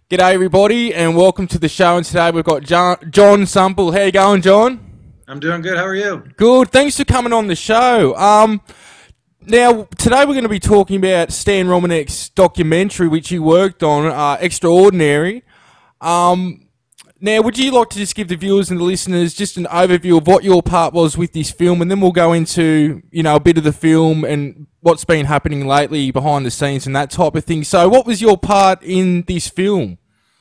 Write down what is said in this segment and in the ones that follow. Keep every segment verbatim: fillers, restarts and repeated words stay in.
G'day everybody and welcome to the show, and today we've got John, John Sumple. How you going, John? I'm doing good. How are you? Good. Thanks for coming on the show. Um, now, today we're going to be talking about Stan Romanek's documentary which he worked on, uh, Extraordinary. Um, now, would you like to just give the viewers and the listeners just an overview of what your part was with this film, and then we'll go into, you know, a bit of the film and what's been happening lately behind the scenes and that type of thing. So what was your part in this film?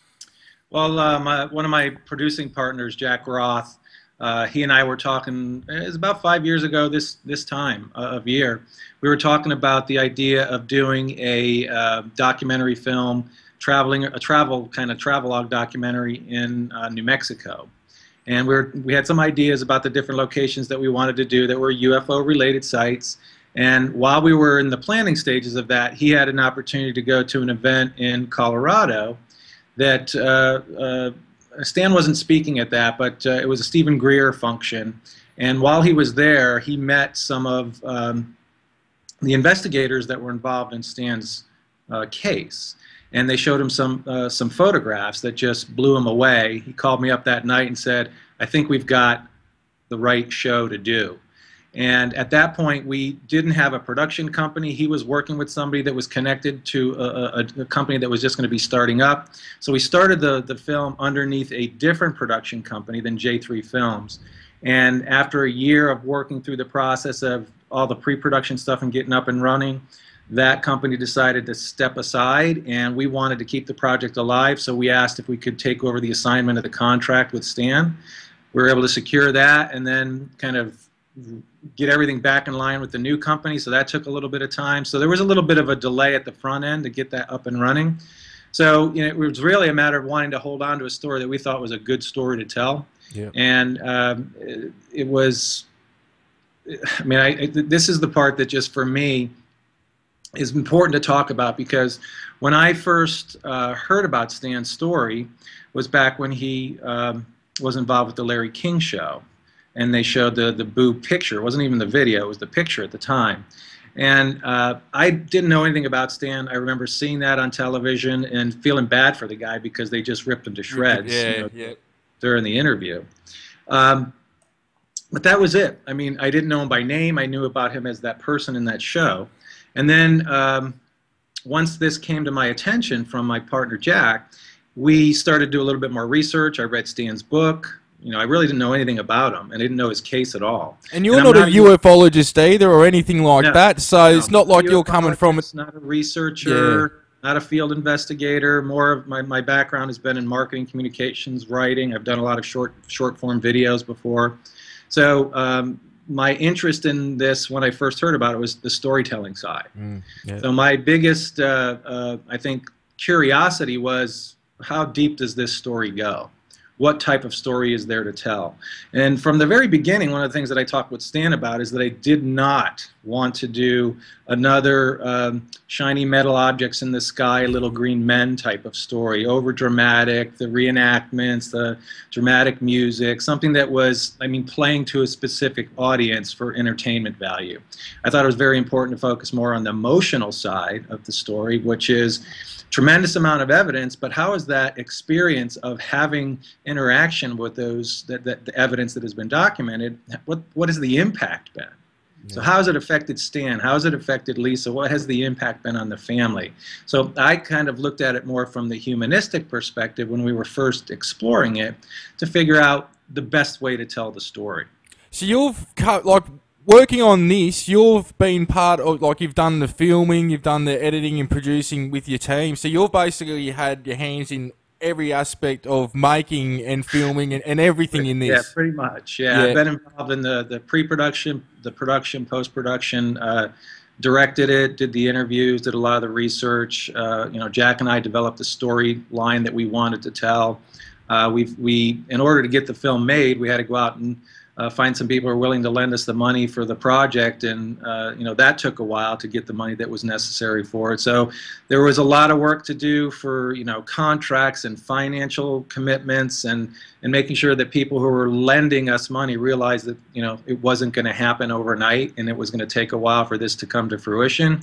Well, uh, my, one of my producing partners, Jack Roth, uh, he and I were talking, it was about five years ago this, this time uh, of year. We were talking about the idea of doing a uh, documentary film, traveling, a travel kind of travelogue documentary in uh, New Mexico. And we, were, we had some ideas about the different locations that we wanted to do that were U F O-related sites. And while we were in the planning stages of that, he had an opportunity to go to an event in Colorado that uh, uh, Stan wasn't speaking at that, but uh, it was a Stephen Greer function. And while he was there, he met some of um, the investigators that were involved in Stan's uh, case. And they showed him some, uh, some photographs that just blew him away. He called me up that night and said, I think we've got the right show to do. And at that point, we didn't have a production company. He was working with somebody that was connected to a, a, a company that was just going to be starting up. So we started the, the film underneath a different production company than J three Films. And after a year of working through the process of all the pre-production stuff and getting up and running, that company decided to step aside, and we wanted to keep the project alive. So we asked if we could take over the assignment of the contract with Stan. We were able to secure that and then kind of get everything back in line with the new company, so that took a little bit of time. So there was a little bit of a delay at the front end to get that up and running. So you know, it was really a matter of wanting to hold on to a story that we thought was a good story to tell. Yeah. And um, it, it was, I mean, I, this is the part that just for me is important to talk about, because when I first uh, heard about Stan's story was back when he um, was involved with the Larry King Show. And they showed the, the Boo picture. It wasn't even the video, it was the picture at the time. And uh, I didn't know anything about Stan. I remember seeing that on television and feeling bad for the guy because they just ripped him to shreds Yeah, you know, yeah. during the interview. Um, but that was it. I mean, I didn't know him by name. I knew about him as that person in that show. And then um, once this came to my attention from my partner Jack, we started to do a little bit more research. I read Stan's book. You know, I really didn't know anything about him. I didn't know his case at all. And you're and not, not a ufologist either or anything like no, that, so no, it's not like you're coming from it. Not a researcher, yeah. Not a field investigator. More of my, my background has been in marketing, communications, writing. I've done a lot of short short form videos before. So um, my interest in this when I first heard about it was the storytelling side. Mm, yeah. So my biggest, uh, uh, I think, curiosity was, how deep does this story go? What type of story is there to tell? And from the very beginning, one of the things that I talked with Stan about is that I did not want to do another um, shiny metal objects in the sky, little green men type of story, over dramatic, the reenactments, the dramatic music, something that was, I mean, playing to a specific audience for entertainment value. I thought it was very important to focus more on the emotional side of the story, which is tremendous amount of evidence, but how is that experience of having interaction with those, that, that the evidence that has been documented, what, what has the impact been? Yeah. So how has it affected Stan? How has it affected Lisa? What has the impact been on the family? So I kind of looked at it more from the humanistic perspective when we were first exploring it to figure out the best way to tell the story. So you've, like, working on this, you've been part of, like, you've done the filming, you've done the editing and producing with your team, so you've basically had your hands in every aspect of making and filming and, and everything in this. Yeah, pretty much. Yeah, yeah. I've been involved in the, the pre-production, the production, post-production, uh, directed it, did the interviews, did a lot of the research. Uh, you know, Jack and I developed the storyline that we wanted to tell. Uh, we've, we, in order to get the film made, we had to go out and Uh, find some people who are willing to lend us the money for the project, and uh, you know, that took a while to get the money that was necessary for it. So there was a lot of work to do for, you know, contracts and financial commitments, and and making sure that people who were lending us money realized that, you know, it wasn't going to happen overnight and it was going to take a while for this to come to fruition.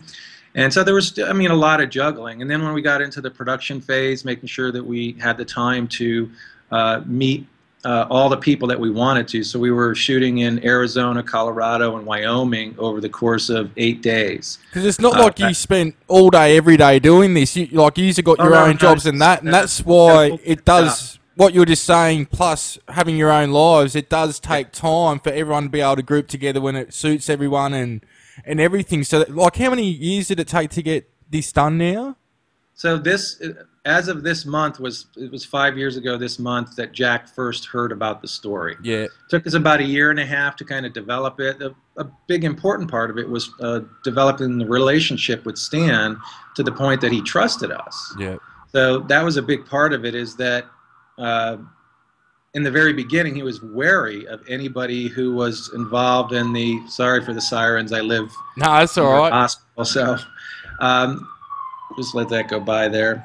And so there was, I mean, a lot of juggling. And then when we got into the production phase, making sure that we had the time to uh, meet uh, all the people that we wanted to. So we were shooting in Arizona, Colorado, and Wyoming over the course of eight days. Because it's not uh, like you spent all day, every day doing this. You, like, you got your oh, own no, jobs and that, and that's why it does, what you were just saying, plus having your own lives, it does take time for everyone to be able to group together when it suits everyone and and everything. So, like, how many years did it take to get this done now? So this, as of this month, was it was five years ago this month that Jack first heard about the story. Yeah. It took us about a year and a half to kind of develop it. A, a big important part of it was uh, developing the relationship with Stan to the point that he trusted us. Yeah. So that was a big part of it, is that uh, in the very beginning, he was wary of anybody who was involved in the, sorry for the sirens, I live no, that's all right. Hospital, so um, just let that go by there.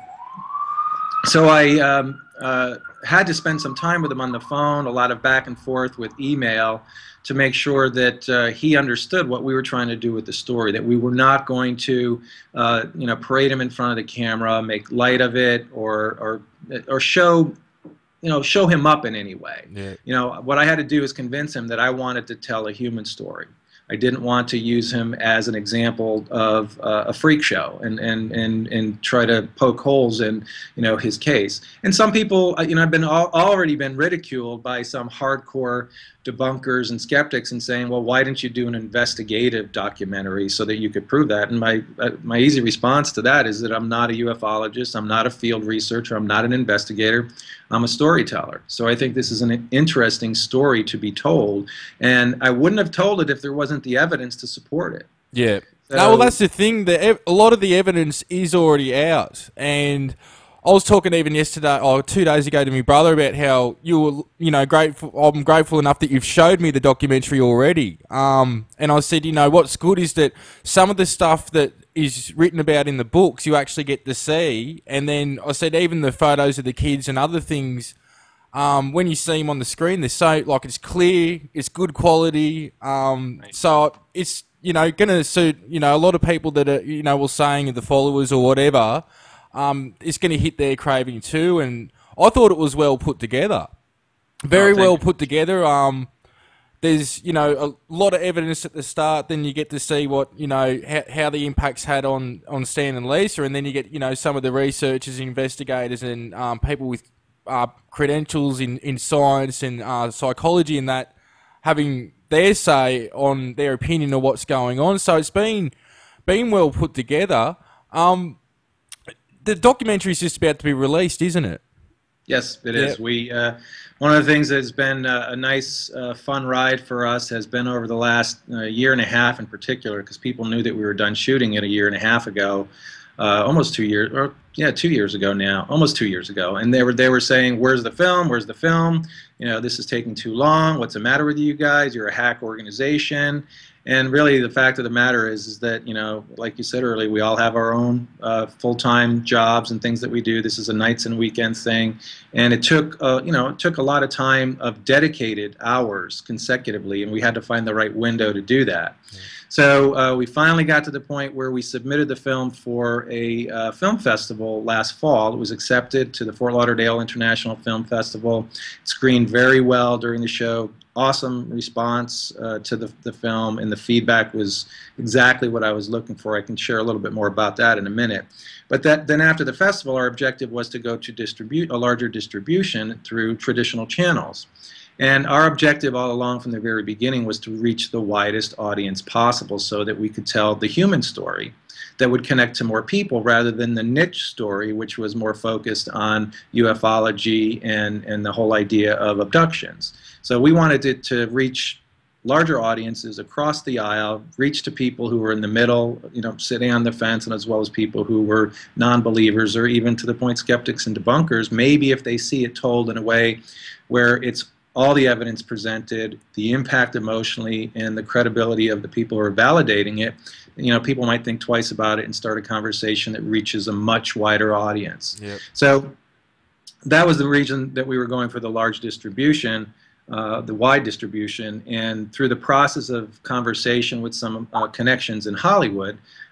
So I um, uh, had to spend some time with him on the phone, a lot of back and forth with email, to make sure that uh, he understood what we were trying to do with the story, that we were not going to uh, you know, parade him in front of the camera, make light of it, or, or, or show you know, show him up in any way. Yeah. You know, what I had to do is convince him that I wanted to tell a human story. I didn't want to use him as an example of uh, a freak show and, and, and, and try to poke holes in, you know, his case. And some people, you know, I've been al already been ridiculed by some hardcore debunkers and skeptics and saying, well, why didn't you do an investigative documentary so that you could prove that? And my, uh, my easy response to that is that I'm not a ufologist, I'm not a field researcher, I'm not an investigator, I'm a storyteller. So I think this is an interesting story to be told, and I wouldn't have told it if there wasn't the evidence to support it. Yeah. So, no, well, that's the thing. The, a lot of the evidence is already out, and I was talking even yesterday, or two days ago, to my brother about how you were, you know, grateful. I'm grateful enough that you've showed me the documentary already. Um, and I said, you know, what's good is that some of the stuff that is written about in the books, you actually get to see. And then I said, even the photos of the kids and other things, um, when you see them on the screen, they're so, like, it's clear, it's good quality. Um, so it's, you know, going to suit, you know, a lot of people that are, you know, were saying the followers or whatever. Um, it's going to hit their craving too, and I thought it was well put together, very oh, well you. put together. Um, there's, you know, a lot of evidence at the start. Then you get to see what, you know, how, how the impacts had on on Stan and Lisa, and then you get, you know, some of the researchers, investigators, and um, people with uh, credentials in in science and uh, psychology, and that having their say on their opinion of what's going on. So it's been been well put together. Um, The documentary is just about to be released, isn't it? Yes, it is. Yep. We uh, one of the things that's been uh, a nice, uh, fun ride for us has been over the last uh, year and a half in particular, because people knew that we were done shooting it a year and a half ago, uh, almost two years, or yeah, two years ago now, almost two years ago, and they were they were saying, "Where's the film? Where's the film? You know, this is taking too long. What's the matter with you guys? You're a hack organization." And really, the fact of the matter is, is that, you know, like you said earlier, we all have our own uh, full-time jobs and things that we do. This is a nights and weekends thing, and it took, uh, you know, it took a lot of time of dedicated hours consecutively, and we had to find the right window to do that. Mm-hmm. So uh, we finally got to the point where we submitted the film for a uh, film festival last fall. It was accepted to the Fort Lauderdale International Film Festival. It screened very well during the show. Awesome response uh, to the, the film, and the feedback was exactly what I was looking for. I can share a little bit more about that in a minute. But that, then after the festival, our objective was to go to distribute a larger distribution through traditional channels. And our objective all along from the very beginning was to reach the widest audience possible so that we could tell the human story that would connect to more people, rather than the niche story, which was more focused on ufology and, and the whole idea of abductions. So we wanted it to reach larger audiences across the aisle, reach to people who were in the middle, you know, sitting on the fence, and as well as people who were non-believers, or even to the point skeptics and debunkers, maybe if they see it told in a way where it's all the evidence presented, the impact emotionally, and the credibility of the people who are validating it, you know, people might think twice about it and start a conversation that reaches a much wider audience. Yep. So that was the reason that we were going for the large distribution, uh, the wide distribution, and through the process of conversation with some uh, connections in Hollywood,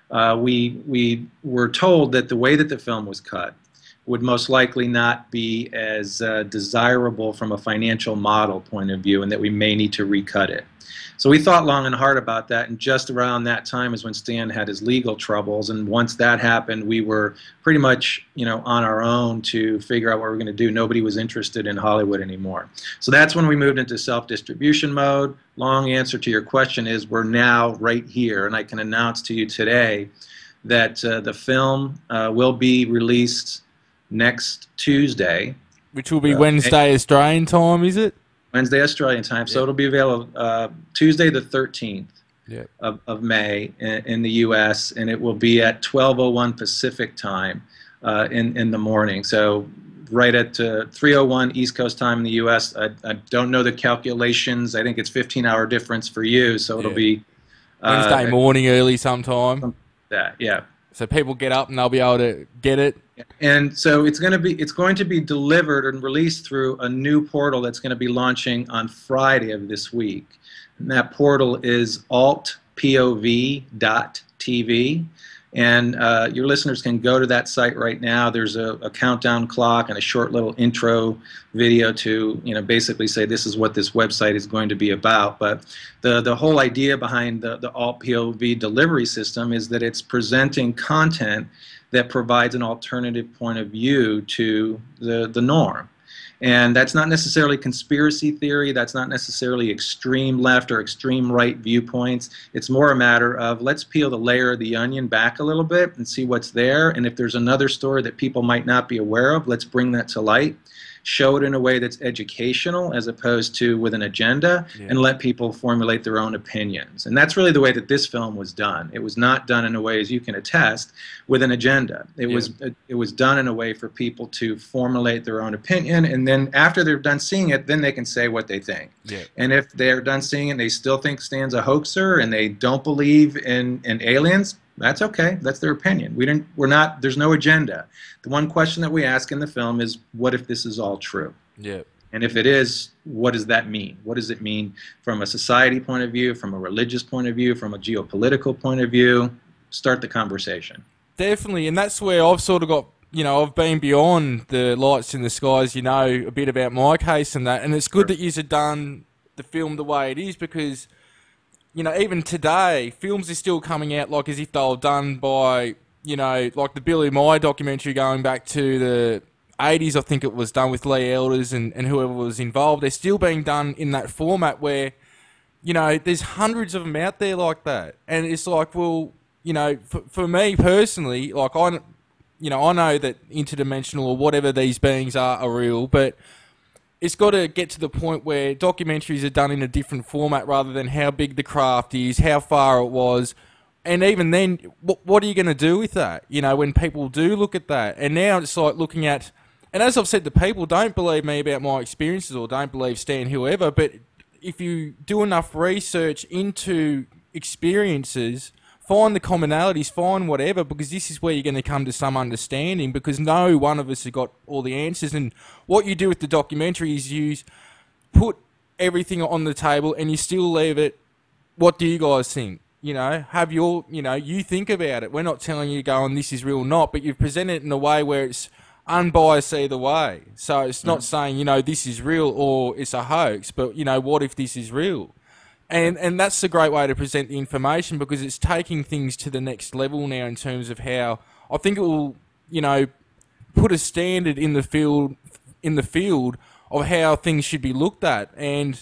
uh, we we were told that the way that the film was cut would most likely not be as uh, desirable from a financial model point of view, and that we may need to recut it. So we thought long and hard about that, and just around that time is when Stan had his legal troubles, and once that happened, we were pretty much, you know, on our own to figure out what we were going to do. Nobody was interested in Hollywood anymore. So that's when we moved into self-distribution mode. Long answer to your question is we're now right here, and I can announce to you today that uh, the film uh, will be released next Tuesday. Which will be uh, Wednesday Australian time, is it? Wednesday Australian time. So Yep. it'll be available uh, Tuesday the thirteenth Yep. of, of May in, in the U S, and it will be at twelve oh one Pacific time uh, in, in the morning. So right at uh, three oh one East Coast time in the U S. I, I don't know the calculations. I think it's fifteen hour difference for you, so it'll Yeah. be uh, Wednesday morning early sometime. that, yeah. So people get up and they'll be able to get it. And so it's going to be it's going to be delivered and released through a new portal that's going to be launching on Friday of this week. And that portal is alt pov dot t v. And uh, your listeners can go to that site right now. There's a, a countdown clock and a short little intro video to, you know, basically say this is what this website is going to be about. But the, the whole idea behind the, the alt pov delivery system is that it's presenting content that provides an alternative point of view to the, the norm. And that's not necessarily conspiracy theory. That's not necessarily extreme left or extreme right viewpoints. It's more a matter of let's peel the layer of the onion back a little bit and see what's there. And if there's another story that people might not be aware of, let's bring that to light. Show it in a way that's educational as opposed to with an agenda, Yeah. and let people formulate their own opinions. And that's really the way that this film was done. It was not done in a way, as you can attest, with an agenda. It Yeah. was it was done in a way for people to formulate their own opinion, and then after they're done seeing it, then they can say what they think. Yeah. And if they're done seeing it and they still think Stan's a hoaxer and they don't believe in, in aliens, that's okay. That's their opinion. We didn't. We're not. There's no agenda. The one question that we ask in the film is, what if this is all true? Yeah. And if it is, what does that mean? What does it mean from a society point of view, from a religious point of view, from a geopolitical point of view? Start the conversation. Definitely, and that's where I've sort of got, you know, I've been beyond the lights in the skies, you know, a bit about my case and that, and it's good Sure. that you've done the film the way it is because, you know, even today, films are still coming out like as if they were done by, you know, like the Billy Meyer documentary going back to the eighties, I think it was done with Lee Elders and, and whoever was involved. They're still being done in that format where, you know, there's hundreds of them out there like that. And it's like, well, you know, for, for me personally, like I, you know, I know that interdimensional or whatever these beings are are real, but it's got to get to the point where documentaries are done in a different format rather than how big the craft is, how far it was. And even then, what, what are you going to do with that, you know, when people do look at that? And now it's like looking at, and as I've said to people, don't believe me about my experiences or don't believe Stan, whoever, but if you do enough research into experiences, find the commonalities, find whatever, because this is where you're going to come to some understanding, because no one of us has got all the answers. And what you do with the documentary is you put everything on the table and you still leave it, what do you guys think? You know, have your, you know, you think about it. We're not telling you going, this is real or not, but you've presented it in a way where it's unbiased either way. So it's not saying, you know, this is real or it's a hoax, but, you know, what if this is real? And and that's a great way to present the information because it's taking things to the next level now in terms of how I think it will, you know, put a standard in the field in the field of how things should be looked at. And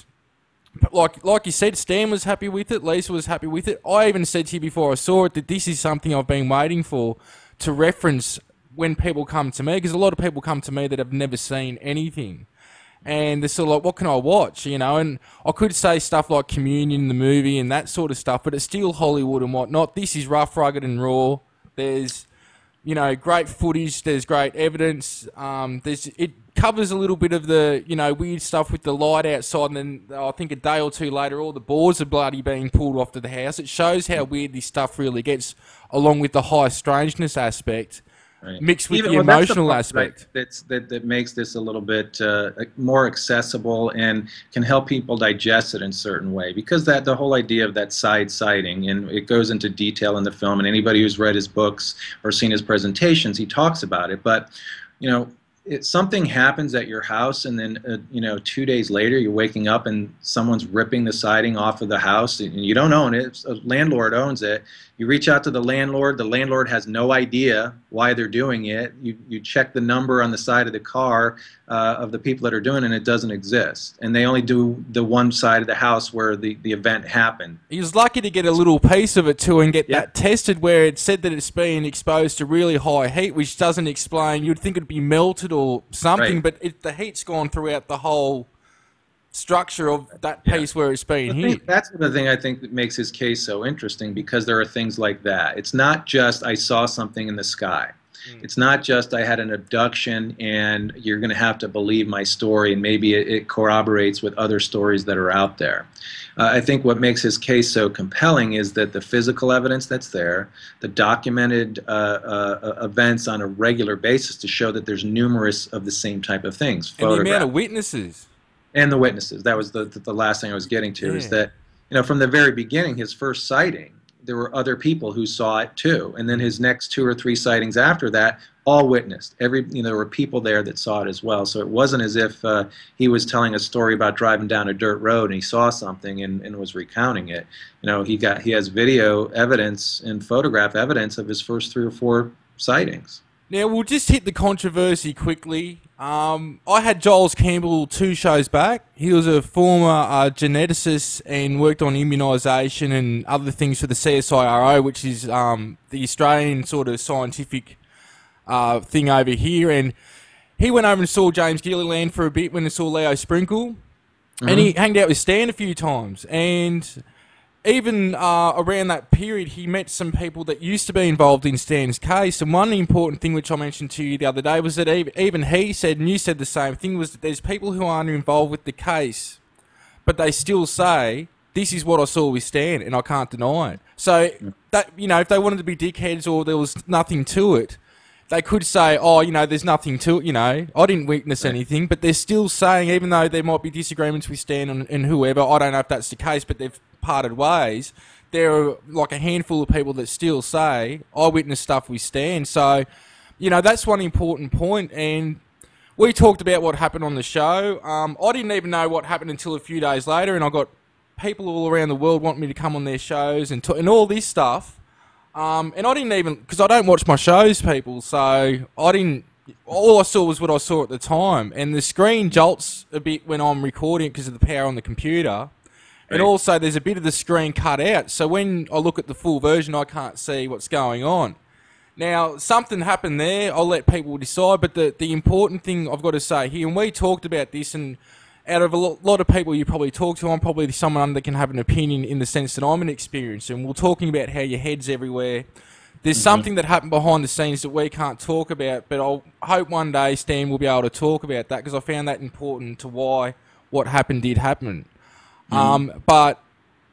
like like you said, Stan was happy with it, Lisa was happy with it. I even said to you before I saw it that this is something I've been waiting for to reference when people come to me, because a lot of people come to me that have never seen anything. And they're sort of like, what can I watch, you know? And I could say stuff like Communion, the movie, and that sort of stuff, but it's still Hollywood and whatnot. This is rough, rugged, and raw. There's, you know, great footage. There's great evidence. Um, there's it covers a little bit of the, you know, weird stuff with the light outside, and then I think a day or two later, all the boards are bloody being pulled off to the house. It shows how weird this stuff really gets, along with the high strangeness aspect. Right. mixed with Even the well, that's the emotional part, aspect. right, that's that that makes this a little bit uh, more accessible and can help people digest it in a certain way, because that the whole idea of that side sighting, and it goes into detail in the film, and anybody who's read his books or seen his presentations, he talks about it. But you know, it, something happens at your house, and then uh, you know, two days later you're waking up and someone's ripping the siding off of the house, and you don't own it. It's a landlord owns it. You reach out to the landlord. The landlord has no idea why they're doing it. You you check the number on the side of the car uh, of the people that are doing it, and it doesn't exist. And they only do the one side of the house where the, the event happened. He was lucky to get a little piece of it too and get Yeah. that tested, where it said that it's been exposed to really high heat, which doesn't explain. You'd think it'd be melted or something, Right. but it, the heat's gone throughout the whole structure of that Yeah. piece where it's been The hit. thing- that's the thing I think that makes his case so interesting, because there are things like that. It's not just I saw something in the sky. Mm. It's not just I had an abduction and you're going to have to believe my story, and maybe it, it corroborates with other stories that are out there. Uh, I think what makes his case so compelling is that the physical evidence that's there, the documented uh, uh, events on a regular basis to show that there's numerous of the same type of things. And the amount Photographs. of witnesses. And the witnesses. That was the, the, the last thing I was getting to, Yeah. is that, you know, from the very beginning, his first sighting, there were other people who saw it too. And then his next two or three sightings after that, all witnessed. Every, you know, there were people there that saw it as well. So it wasn't as if uh, he was telling a story about driving down a dirt road and he saw something and, and was recounting it. You know, he got he has video evidence and photograph evidence of his first three or four sightings. Now, we'll just hit the controversy quickly. Um, I had Giles Campbell two shows back. He was a former uh, geneticist and worked on immunisation and other things for the C S I R O, which is um, the Australian sort of scientific uh, thing over here. And he went over and saw James Gilliland for a bit when he saw Leo Sprinkle. Mm-hmm. And he hanged out with Stan a few times. And even uh, around that period, he met some people that used to be involved in Stan's case. And one important thing which I mentioned to you the other day was that even he said, and you said the same thing, was that there's people who aren't involved with the case, but they still say, this is what I saw with Stan, and I can't deny it. So, that, you know, if they wanted to be dickheads or there was nothing to it, they could say, oh, you know, there's nothing to it, you know, I didn't witness anything, but they're still saying, even though there might be disagreements with Stan and, and whoever, I don't know if that's the case, but they've parted ways, there are like a handful of people that still say, I witnessed stuff with Stan. So, you know, that's one important point. And we talked about what happened on the show. Um, I didn't even know what happened until a few days later, and I got people all around the world wanting me to come on their shows and, t- and all this stuff. Um, and I didn't even, because I don't watch my shows, people, so I didn't, all I saw was what I saw at the time. And the screen jolts a bit when I'm recording because of the power on the computer. And Right. also there's a bit of the screen cut out. So when I look at the full version, I can't see what's going on. Now, something happened there. I'll let people decide. But the, the important thing I've got to say here, and we talked about this, and out of a lo- lot of people you probably talk to, I'm probably someone that can have an opinion in the sense that I'm an experience. And we're talking about how your head's everywhere. There's Mm-hmm. something that happened behind the scenes that we can't talk about, but I'll hope one day Stan will be able to talk about that, because I found that important to why what happened did happen. Mm. Um, but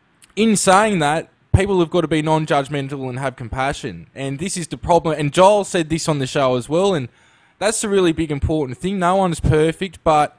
in saying that, people have got to be non-judgmental and have compassion. And this is the problem. And Joel said this on the show as well, and that's a really big important thing. No one's perfect, but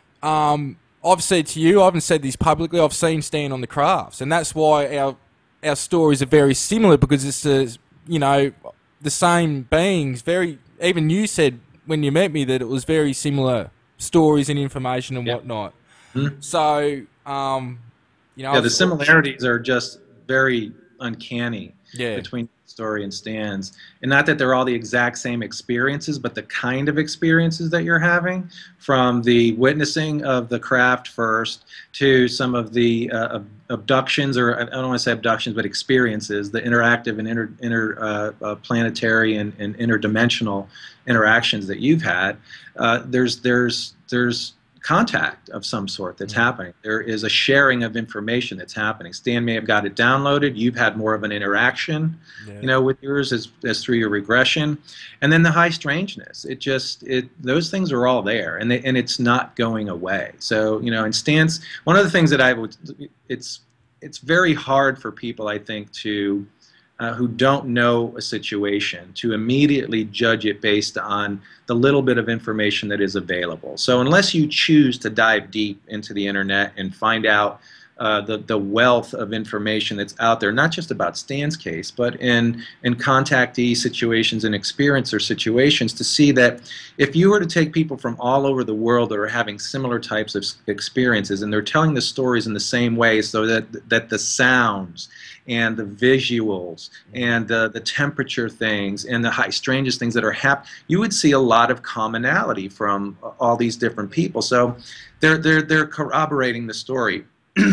um, I've said to you, I haven't said this publicly, I've seen Stan on the crafts, and that's why our our stories are very similar, because it's the, you know, the same beings. Very, even you said when you met me that it was very similar stories and information and Yep. whatnot. Mm-hmm. So, um, you know, Yeah, I've- the similarities are just very uncanny Yeah. between story and Stan's. And not that they're all the exact same experiences, but the kind of experiences that you're having, from the witnessing of the craft first to some of the uh, ab- abductions, or I don't want to say abductions, but experiences, the interactive and inter, inter uh, uh, planetary and, and interdimensional interactions that you've had. Uh, there's there's there's contact of some sort that's Mm-hmm. happening. There is a sharing of information that's happening. Stan may have got it downloaded. You've had more of an interaction, Yeah. you know, with yours as, as through your regression. And then the high strangeness. It just, it those things are all there, and they, and it's not going away. So, you know, and Stan's, one of the things that I would, it's, it's very hard for people, I think, to uh, who don't know a situation to immediately judge it based on the little bit of information that is available. So unless you choose to dive deep into the internet and find out uh, the, the wealth of information that's out there, not just about Stan's case, but in, in contactee situations and experiencer situations, to see that if you were to take people from all over the world that are having similar types of experiences, and they're telling the stories in the same way, so that, that the sounds and the visuals and uh, the temperature things and the high strangest things that are happening, you would see a lot of commonality from all these different people. So they're, they're, they're corroborating the story.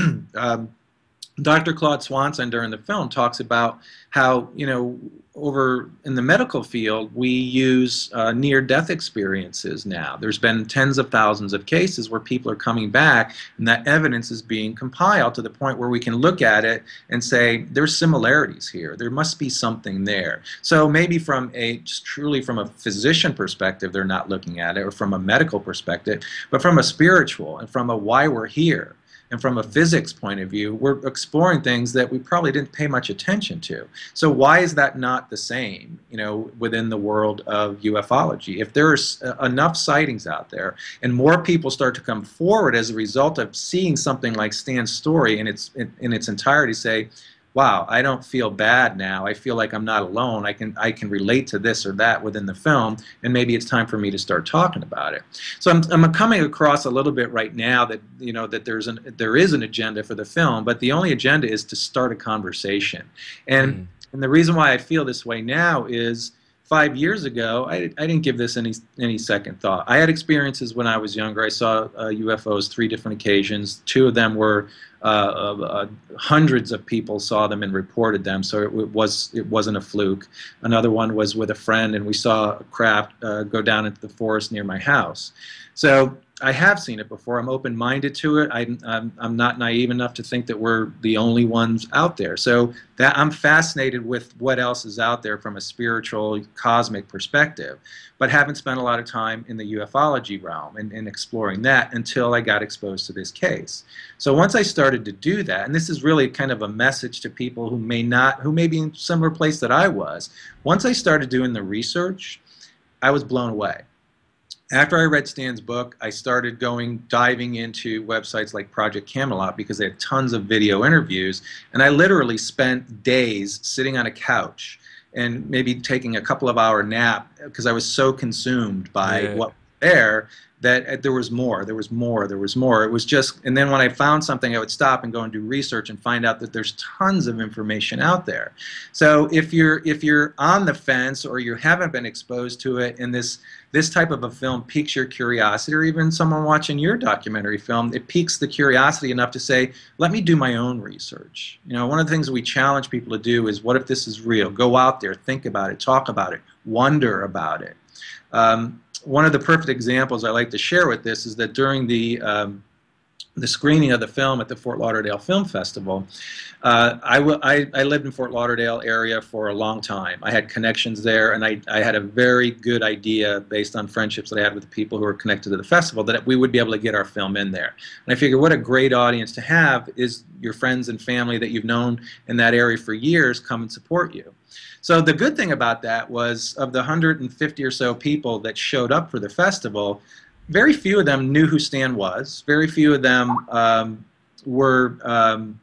um, Doctor Claude Swanson during the film talks about how, you know, over in the medical field, we use uh, near-death experiences now. There's been tens of thousands of cases where people are coming back, and that evidence is being compiled to the point where we can look at it and say, there's similarities here. There must be something there. So maybe from a, just truly from a physician perspective, they're not looking at it, or from a medical perspective, but from a spiritual and from a why we're here, and from a physics point of view, we're exploring things that we probably didn't pay much attention to. So why is that not the same, you know, within the world of ufology? If there's enough sightings out there and more people start to come forward as a result of seeing something like Stan's story in its, in, in its entirety, say, wow, I don't feel bad now. I feel like I'm not alone. I can, I can relate to this or that within the film, and maybe it's time for me to start talking about it. So I'm, I'm coming across a little bit right now that, you know, that there's an, there is an agenda for the film, but the only agenda is to start a conversation. And, mm. and the reason why I feel this way now is five years ago, I, I didn't give this any, any second thought. I had experiences when I was younger. I saw uh, U F Os three different occasions. Two of them were Uh, uh, hundreds of people saw them and reported them, so it, it was it wasn't a fluke. Another one was with a friend, and we saw a craft uh, go down into the forest near my house. So I have seen it before. I'm open-minded to it. I, I'm, I'm not naive enough to think that we're the only ones out there. So that I'm fascinated with what else is out there from a spiritual, cosmic perspective, but haven't spent a lot of time in the ufology realm and, and exploring that until I got exposed to this case. So once I started to do that, and this is really kind of a message to people who may not, who may be in a similar place that I was, once I started doing the research, I was blown away. After I read Stan's book, I started going, diving into websites like Project Camelot because they had tons of video interviews, and I literally spent days sitting on a couch and maybe taking a couple of hour nap because I was so consumed by yeah. what was there that there was more, there was more, there was more. It was just, and then when I found something, I would stop and go and do research and find out that there's tons of information out there. So if you're if you're on the fence or you haven't been exposed to it, and this this type of a film piques your curiosity, or even someone watching your documentary film, it piques the curiosity enough to say, let me do my own research. You know, one of the things we challenge people to do is, what if this is real? Go out there, think about it, talk about it, wonder about it. Um, One of the perfect examples I like to share with this is that during the um, the screening of the film at the Fort Lauderdale Film Festival, uh, I, w I, I lived in Fort Lauderdale area for a long time. I had connections there, and I, I had a very good idea based on friendships that I had with the people who were connected to the festival that we would be able to get our film in there. And I figured, what a great audience to have is your friends and family that you've known in that area for years come and support you. So the good thing about that was, of the one hundred fifty or so people that showed up for the festival, very few of them knew who Stan was. Very few of them um, were um,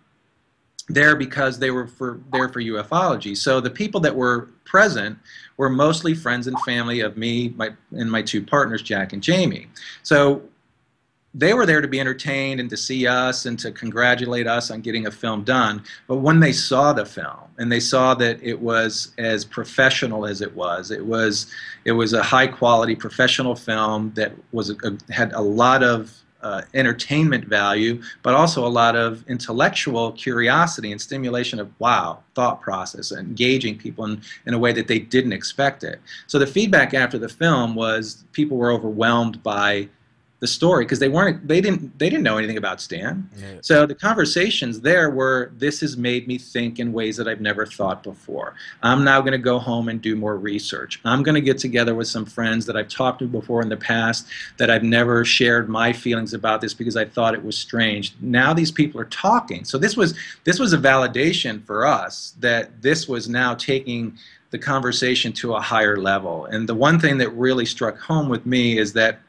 there because they were for, there for ufology. So the people that were present were mostly friends and family of me my, and my two partners, Jack and Jamie. So they were there to be entertained and to see us and to congratulate us on getting a film done. But when they saw the film and they saw that it was as professional as it was, it was, it was a high-quality professional film that was a, a, had a lot of uh, entertainment value, but also a lot of intellectual curiosity and stimulation of, wow, thought process, and engaging people in, in a way that they didn't expect it. So the feedback after the film was people were overwhelmed by the story, because they weren't they didn't they didn't know anything about Stan. Yeah. So the conversations there were, this has made me think in ways that I've never thought before. I'm now going to go home and do more research. I'm going to get together with some friends that I've talked to before in the past that I've never shared my feelings about this because I thought it was strange. Now these people are talking. So this was this was a validation for us that this was now taking the conversation to a higher level. And the one thing that really struck home with me is that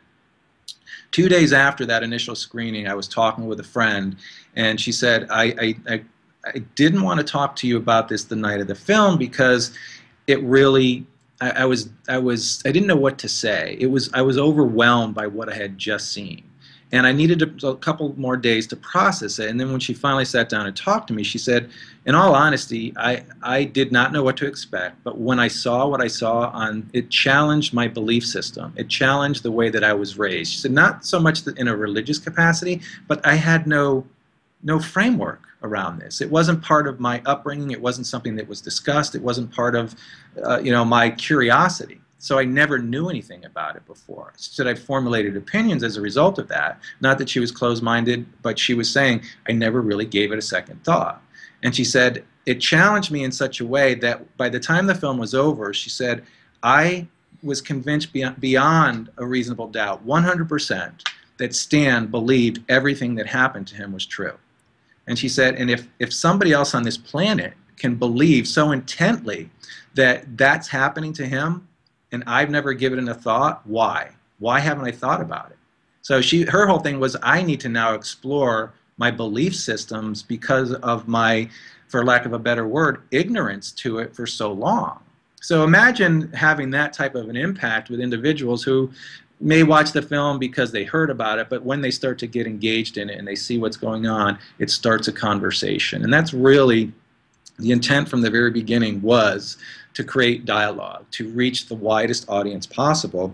two days after that initial screening, I was talking with a friend, and she said, I, I, I, I didn't want to talk to you about this the night of the film because it really, I, I was, I was, I didn't know what to say. It was, I was overwhelmed by what I had just seen. And I needed a, a couple more days to process it. And then when she finally sat down and talked to me, she said, in all honesty, I, I did not know what to expect. But when I saw what I saw, on it challenged my belief system. It challenged the way that I was raised. She said, not so much in a religious capacity, but I had no, no framework around this. It wasn't part of my upbringing. It wasn't something that was discussed. It wasn't part of uh, you know, my curiosity. So I never knew anything about it before. She said I formulated opinions as a result of that. Not that she was closed-minded, but she was saying I never really gave it a second thought. And she said it challenged me in such a way that by the time the film was over, she said, I was convinced beyond a reasonable doubt, one hundred percent, that Stan believed everything that happened to him was true. And she said, and if, if somebody else on this planet can believe so intently that that's happening to him, and I've never given it a thought, why? Why haven't I thought about it? So she, her whole thing was, I need to now explore my belief systems because of my, for lack of a better word, ignorance to it for so long. So imagine having that type of an impact with individuals who may watch the film because they heard about it, but when they start to get engaged in it and they see what's going on, it starts a conversation. And that's really the intent from the very beginning, was to create dialogue, to reach the widest audience possible,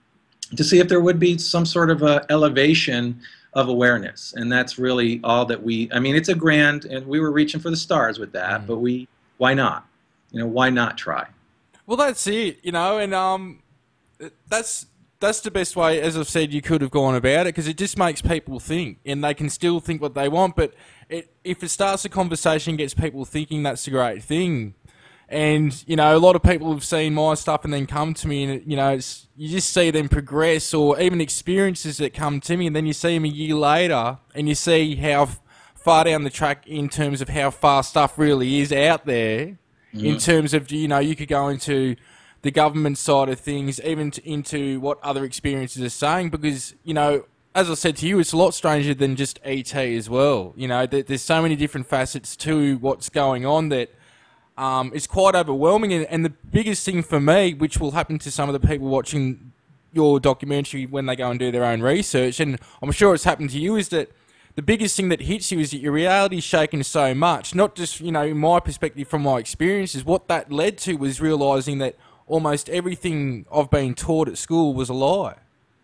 to see if there would be some sort of a elevation of awareness. And that's really all that we, I mean, it's a grand, and we were reaching for the stars with that, mm. but we, why not? You know, why not try? Well, that's it, you know, and um, that's that's the best way, as I've said, you could have gone about it, because it just makes people think, and they can still think what they want, but it, if it starts a conversation, gets people thinking, that's a great thing. And, you know, a lot of people have seen my stuff and then come to me, and, you know, it's, you just see them progress, or even experiences that come to me, and then you see them a year later and you see how far down the track in terms of how far stuff really is out there, mm-hmm. in terms of, you know, you could go into the government side of things, even to, into what other experiences are saying, because, you know, as I said to you, it's a lot stranger than just E T as well. You know, there, there's so many different facets to what's going on that Um, it's quite overwhelming, and, and the biggest thing for me, which will happen to some of the people watching your documentary when they go and do their own research, and I'm sure it's happened to you, is that the biggest thing that hits you is that your reality is shaken so much. Not just, you know, in my perspective from my experiences, what that led to was realising that almost everything I've been taught at school was a lie.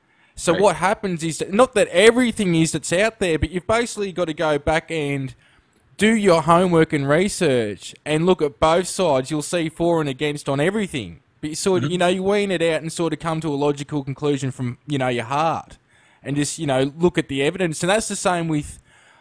So right. What happens is that, not that everything is that's out there, but you've basically got to go back and do your homework and research and look at both sides. You'll see for and against on everything. But you sort of, mm-hmm. you know, you wean it out and sort of come to a logical conclusion from, you know, your heart, and just, you know, look at the evidence. And that's the same with,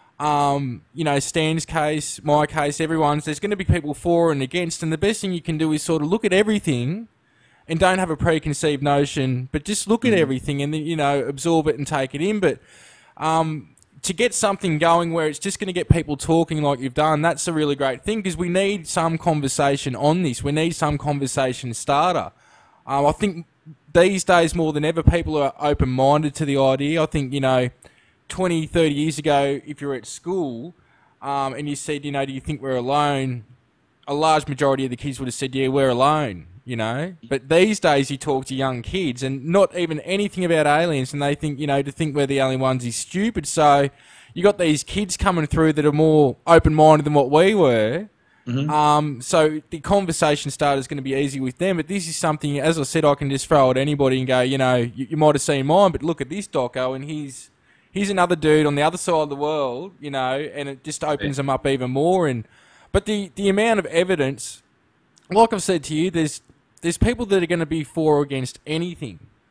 um, you know, Stan's case, my case, everyone's. There's going to be people for and against, and the best thing you can do is sort of look at everything and don't have a preconceived notion, but just look mm-hmm. at everything and then, you know, absorb it and take it in. But um, to get something going where it's just going to get people talking like you've done, that's a really great thing, because we need some conversation on this. We need some conversation starter. Um, I think these days more than ever, people are open-minded to the idea. I think, you know, twenty, thirty years ago, if you were at school um, and you said, you know, do you think we're alone? A large majority of the kids would have said, yeah, we're alone, you know. But these days you talk to young kids and not even anything about aliens, and they think, you know, to think we're the only ones is stupid. So you got these kids coming through that are more open-minded than what we were. Mm-hmm. Um, so the conversation starter is going to be easy with them. But this is something, as I said, I can just throw at anybody and go, you know, you, you might have seen mine, but look at this doco, and he's he's another dude on the other side of the world, you know, and it just opens them up even more. And but the, the amount of evidence, like I've said to you, there's there's people that are going to be for or against anything.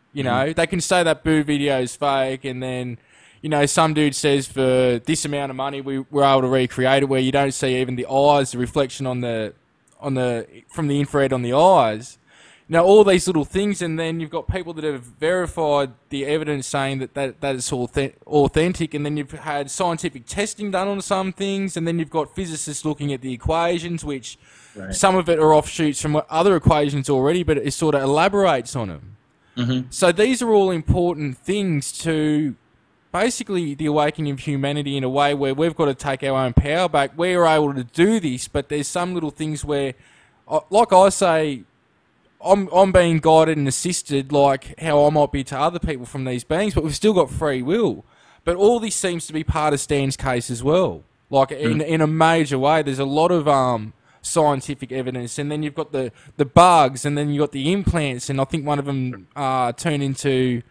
You Mm-hmm. know, they can say that Boo video is fake, and then, you know, some dude says for this amount of money we were able to recreate it, where you don't see even the eyes, the reflection on the, on the from the infrared on the eyes. You know, all these little things, and then you've got people that have verified the evidence saying that, that, that it's auth- authentic, and then you've had scientific testing done on some things, and then you've got physicists looking at the equations, which Right. some of it are offshoots from other equations already, but it sort of elaborates on them. Mm-hmm. So these are all important things to basically the awakening of humanity in a way where we've got to take our own power back. We're able to do this, but there's some little things where, uh, like I say, I'm I'm being guided and assisted like how I might be to other people from these beings, but we've still got free will. But all this seems to be part of Stan's case as well. Like in in a major way, there's a lot of um scientific evidence, and then you've got the, the bugs, and then you've got the implants, and I think one of them uh, turned into,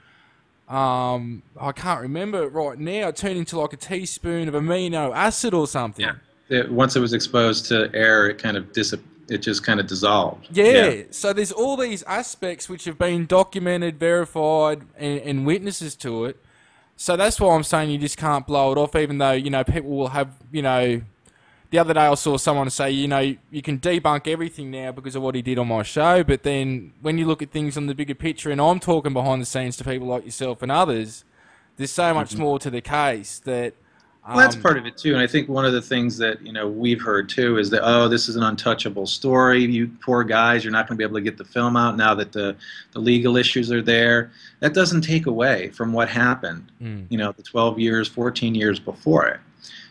um, I can't remember it right now, it turned into like a teaspoon of amino acid or something. Yeah. It, once it was exposed to air, it kind of dis- it just kind of dissolved. Yeah. Yeah. So there's all these aspects which have been documented, verified, and, and witnesses to it. So that's why I'm saying you just can't blow it off, even though, you know, people will have, you know, the other day I saw someone say, you know, you can debunk everything now because of what he did on my show, but then when you look at things on the bigger picture, and I'm talking behind the scenes to people like yourself and others, there's so much Mm-hmm. more to the case that... Um, Well, that's part of it too, and I think one of the things that you know we've heard too is that, oh, this is an untouchable story. You poor guys, you're not going to be able to get the film out now that the the legal issues are there. That doesn't take away from what happened. Mm. You know, the twelve years, fourteen years before it.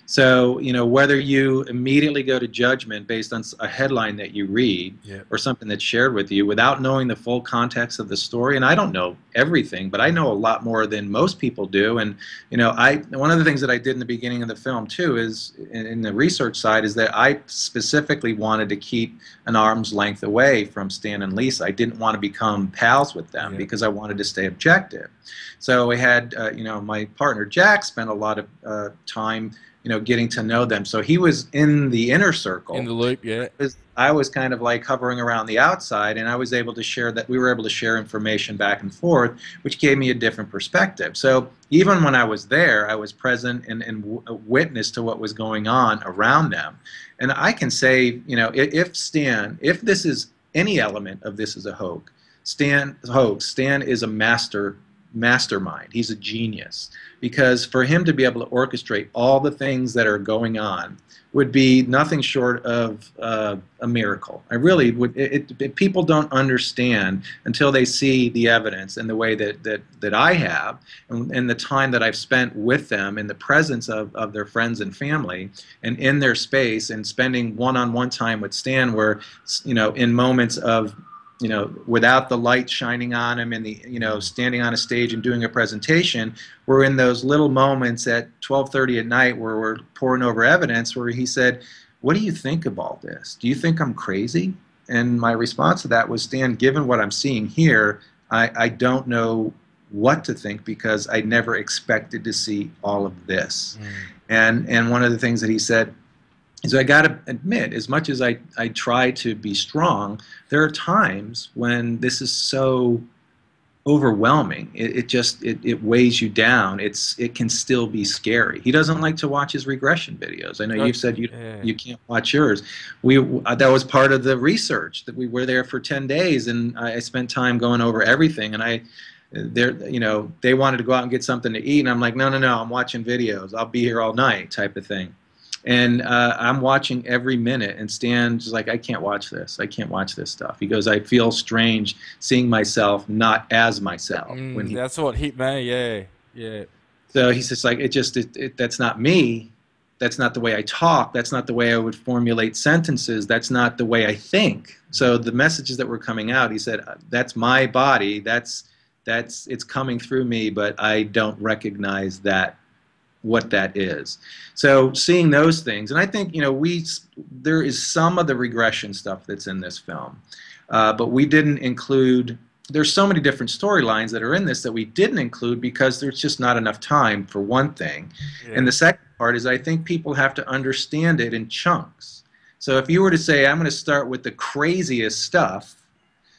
So, you know, whether you immediately go to judgment based on a headline that you read Yep. or something that's shared with you without knowing the full context of the story, and I don't know everything, but I know a lot more than most people do. And, you know, I one of the things that I did in the beginning of the film, too, is in, in the research side, is that I specifically wanted to keep an arm's length away from Stan and Lisa. I didn't want to become pals with them Yeah. because I wanted to stay objective. So I had, uh, you know, my partner Jack spent a lot of uh, time you know, getting to know them. So he was in the inner circle. In the loop, yeah. I was kind of like hovering around the outside, and I was able to share that, we were able to share information back and forth, which gave me a different perspective. So even when I was there, I was present and, and w- witness to what was going on around them. And I can say, you know, if, if Stan, if this is any element of this is a hoax, Stan, hoax, Stan is a master mastermind. He's a genius, because for him to be able to orchestrate all the things that are going on would be nothing short of uh, a miracle. I really would. It, it, it, people don't understand until they see the evidence and the way that that, that I have, and, and the time that I've spent with them in the presence of, of their friends and family, and in their space, and spending one-on-one time with Stan, where, you know, in moments of, you know, without the light shining on him, and the, you know, standing on a stage and doing a presentation, we're in those little moments at twelve thirty at night where we're pouring over evidence, where he said, what do you think of all this? Do you think I'm crazy? And my response to that was, Stan, given what I'm seeing here, I, I don't know what to think, because I never expected to see all of this. Mm. And and one of the things that he said, so I got to admit, as much as I, I try to be strong, there are times when this is so overwhelming. It, it just, it, it weighs you down. It's It can still be scary. He doesn't like to watch his regression videos. I know you've said you yeah. you can't watch yours. We uh, That was part of the research, that we were there for ten days, and I spent time going over everything, and I, they're, you know, they wanted to go out and get something to eat, and I'm like, no, no, no, I'm watching videos. I'll be here all night, type of thing. And uh, I'm watching every minute, and Stan's like, I can't watch this. I can't watch this stuff. He goes, I feel strange seeing myself not as myself. Mm, when he, that's what hit me, yeah, yeah. So he's just like, it just, it, it, that's not me. That's not the way I talk. That's not the way I would formulate sentences. That's not the way I think. So the messages that were coming out, he said, that's my body. That's, that's, it's coming through me, but I don't recognize that, what that is. So seeing those things, and I think, you know, we there is some of the regression stuff that's in this film, uh, but we didn't include, there's so many different storylines that are in this that we didn't include because there's just not enough time, for one thing. Yeah. And the second part is, I think people have to understand it in chunks. So if you were to say, I'm going to start with the craziest stuff,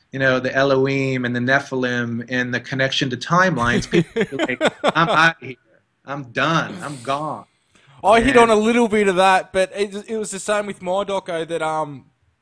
you know, the Elohim and the Nephilim and the connection to timelines, people are like, I'm out of here. I'm done. I'm gone. I and, hit on a little bit of that, but it, it was the same with my doco that um,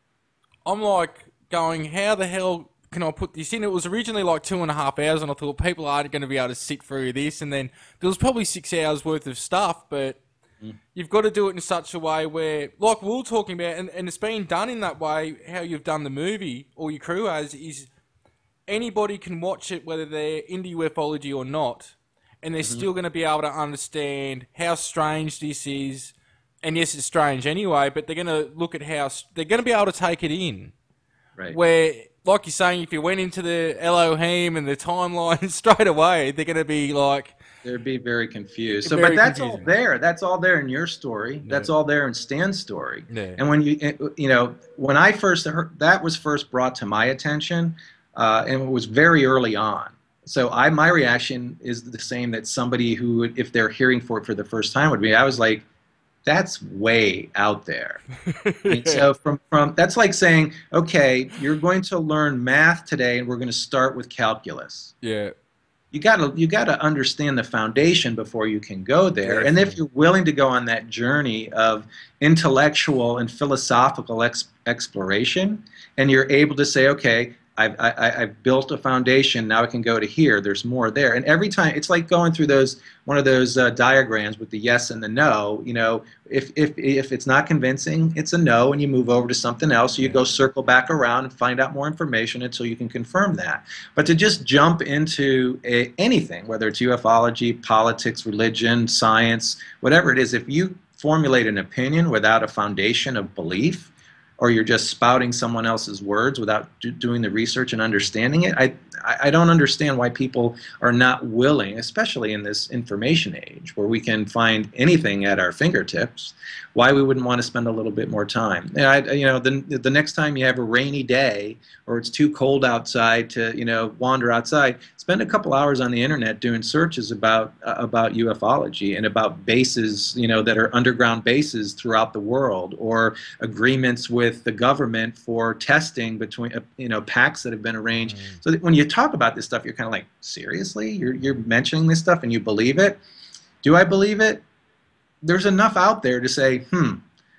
I'm like going, how the hell can I put this in? It was originally like two and a half hours, and I thought people aren't going to be able to sit through this. And then there was probably six hours worth of stuff, but mm. you've got to do it in such a way where, like we were talking about, and, and it's been done in that way, how you've done the movie, or your crew has, is anybody can watch it, whether they're into ufology or not, and they're mm-hmm. still going to be able to understand how strange this is. And yes, it's strange anyway, but they're going to look at how, they're going to be able to take it in. Right. Where, like you're saying, if you went into the Elohim and the timeline straight away, they're going to be like... They'd be very confused. So, very but that's confusing. all there. That's all there in your story. Yeah. That's all there in Stan's story. Yeah. And when you, you know, when I first heard, that was first brought to my attention, uh, and it was very early on. So I, my reaction is the same that somebody who, would, if they're hearing for it for the first time, would be. I was like, that's way out there. And so from, from that's like saying, okay, you're going to learn math today, and we're going to start with calculus. Yeah. You gotta you gotta understand the foundation before you can go there. Definitely. And if you're willing to go on that journey of intellectual and philosophical ex- exploration, and you're able to say, okay, I've, I, I've built a foundation. Now I can go to here. There's more there. And every time, it's like going through those one of those uh, diagrams with the yes and the no. You know, if if if it's not convincing, it's a no, and you move over to something else. You go circle back around and find out more information until you can confirm that. But to just jump into a, anything, whether it's ufology, politics, religion, science, whatever it is, if you formulate an opinion without a foundation of belief, or you're just spouting someone else's words without do, doing the research and understanding it, I, I don't understand why people are not willing, especially in this information age where we can find anything at our fingertips, why we wouldn't want to spend a little bit more time. And I, you know, the, the next time you have a rainy day or it's too cold outside to, you know, wander outside, spend a couple hours on the internet doing searches about uh, about ufology and about bases, you know, that are underground bases throughout the world, or agreements with the government for testing between, uh, you know, pacts that have been arranged. Mm. So that when you talk about this stuff, you're kind of like, seriously? You're, you're mentioning this stuff and you believe it? Do I believe it? There's enough out there to say, hmm,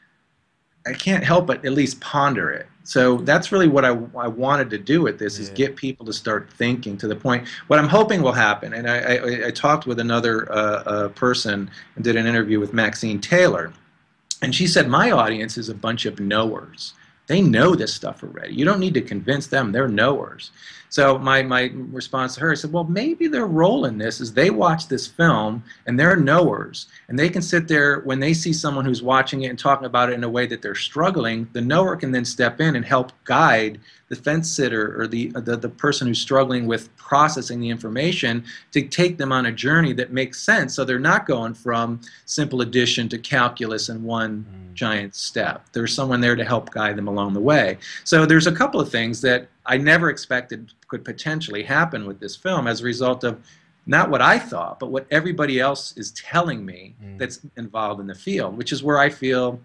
I can't help but at least ponder it. So that's really what I, I wanted to do with this, is yeah. get people to start thinking to the point. What I'm hoping will happen, and I, I, I talked with another uh, uh, person and did an interview with Maxine Taylor, and she said, my audience is a bunch of knowers. They know this stuff already. You don't need to convince them. They're knowers. So my, my response to her, I said, well, maybe their role in this is they watch this film and they're knowers, and they can sit there when they see someone who's watching it and talking about it in a way that they're struggling. The knower can then step in and help guide the fence sitter or the, the, the person who's struggling with processing the information to take them on a journey that makes sense, so they're not going from simple addition to calculus in one mm. giant step. There's someone there to help guide them along the way. So there's a couple of things that I never expected could potentially happen with this film as a result of not what I thought, but what everybody else is telling me mm. that's involved in the field, which is where I feel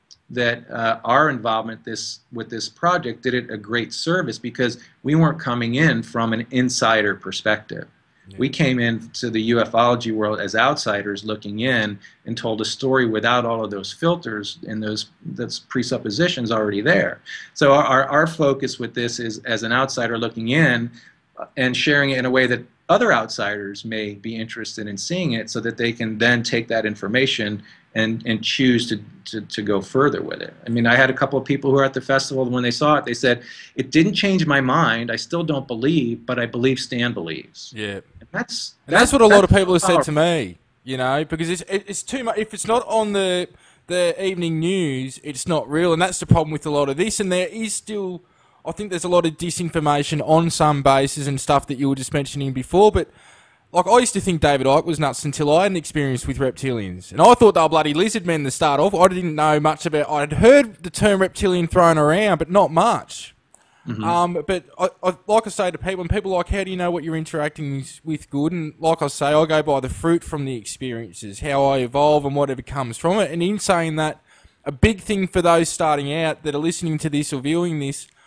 that uh, our involvement this with this project did it a great service, because we weren't coming in from an insider perspective. Yeah. We came into the ufology world as outsiders looking in and told a story without all of those filters and those, those presuppositions already there. So our, our focus with this is as an outsider looking in and sharing it in a way that other outsiders may be interested in seeing it, so that they can then take that information and, and choose to, to, to go further with it. I mean, I had a couple of people who were at the festival, when they saw it, they said, it didn't change my mind. I still don't believe, but I believe Stan believes. Yeah. And that's, and that's, that's what a lot of people have said to me, you know, because it's, it's too much. If it's not on the, the evening news, it's not real. And that's the problem with a lot of this. And there is still, I think there's a lot of disinformation on some bases and stuff that you were just mentioning before, but like, I used to think David Icke was nuts until I had an experience with reptilians. And I thought they were bloody lizard men to start off. I didn't know much about... I'd heard the term reptilian thrown around, but not much. Mm-hmm. Um, but I, I, like I say to people, and people are like, how do you know what you're interacting with good? And like I say, I go by the fruit from the experiences, how I evolve and whatever comes from it. And in saying that, a big thing for those starting out that are listening to this or viewing this,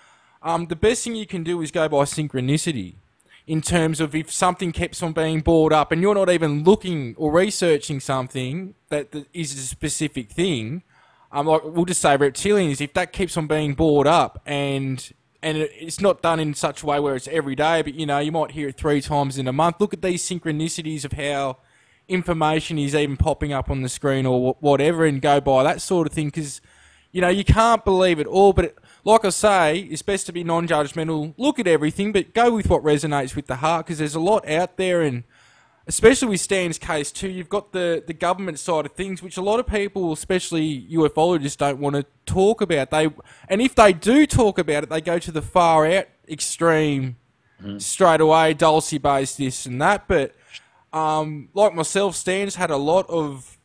um, the best thing you can do is go by synchronicity. In terms of if something keeps on being brought up and you're not even looking or researching something that, that is a specific thing, um, like we'll just say reptilians, if that keeps on being brought up and and it, it's not done in such a way where it's every day, but you know, you might hear it three times in a month. Look at these synchronicities of how information is even popping up on the screen or whatever and go by that sort of thing because, you know, you can't believe it all, but it, like I say, it's best to be non-judgmental, look at everything, but go with what resonates with the heart, because there's a lot out there, and especially with Stan's case too, you've got the, the government side of things, which a lot of people, especially ufologists, don't want to talk about. They And if they do talk about it, they go to the far out extreme mm. straight away, Dulce-based this and that, but um, like myself, Stan's had a lot of,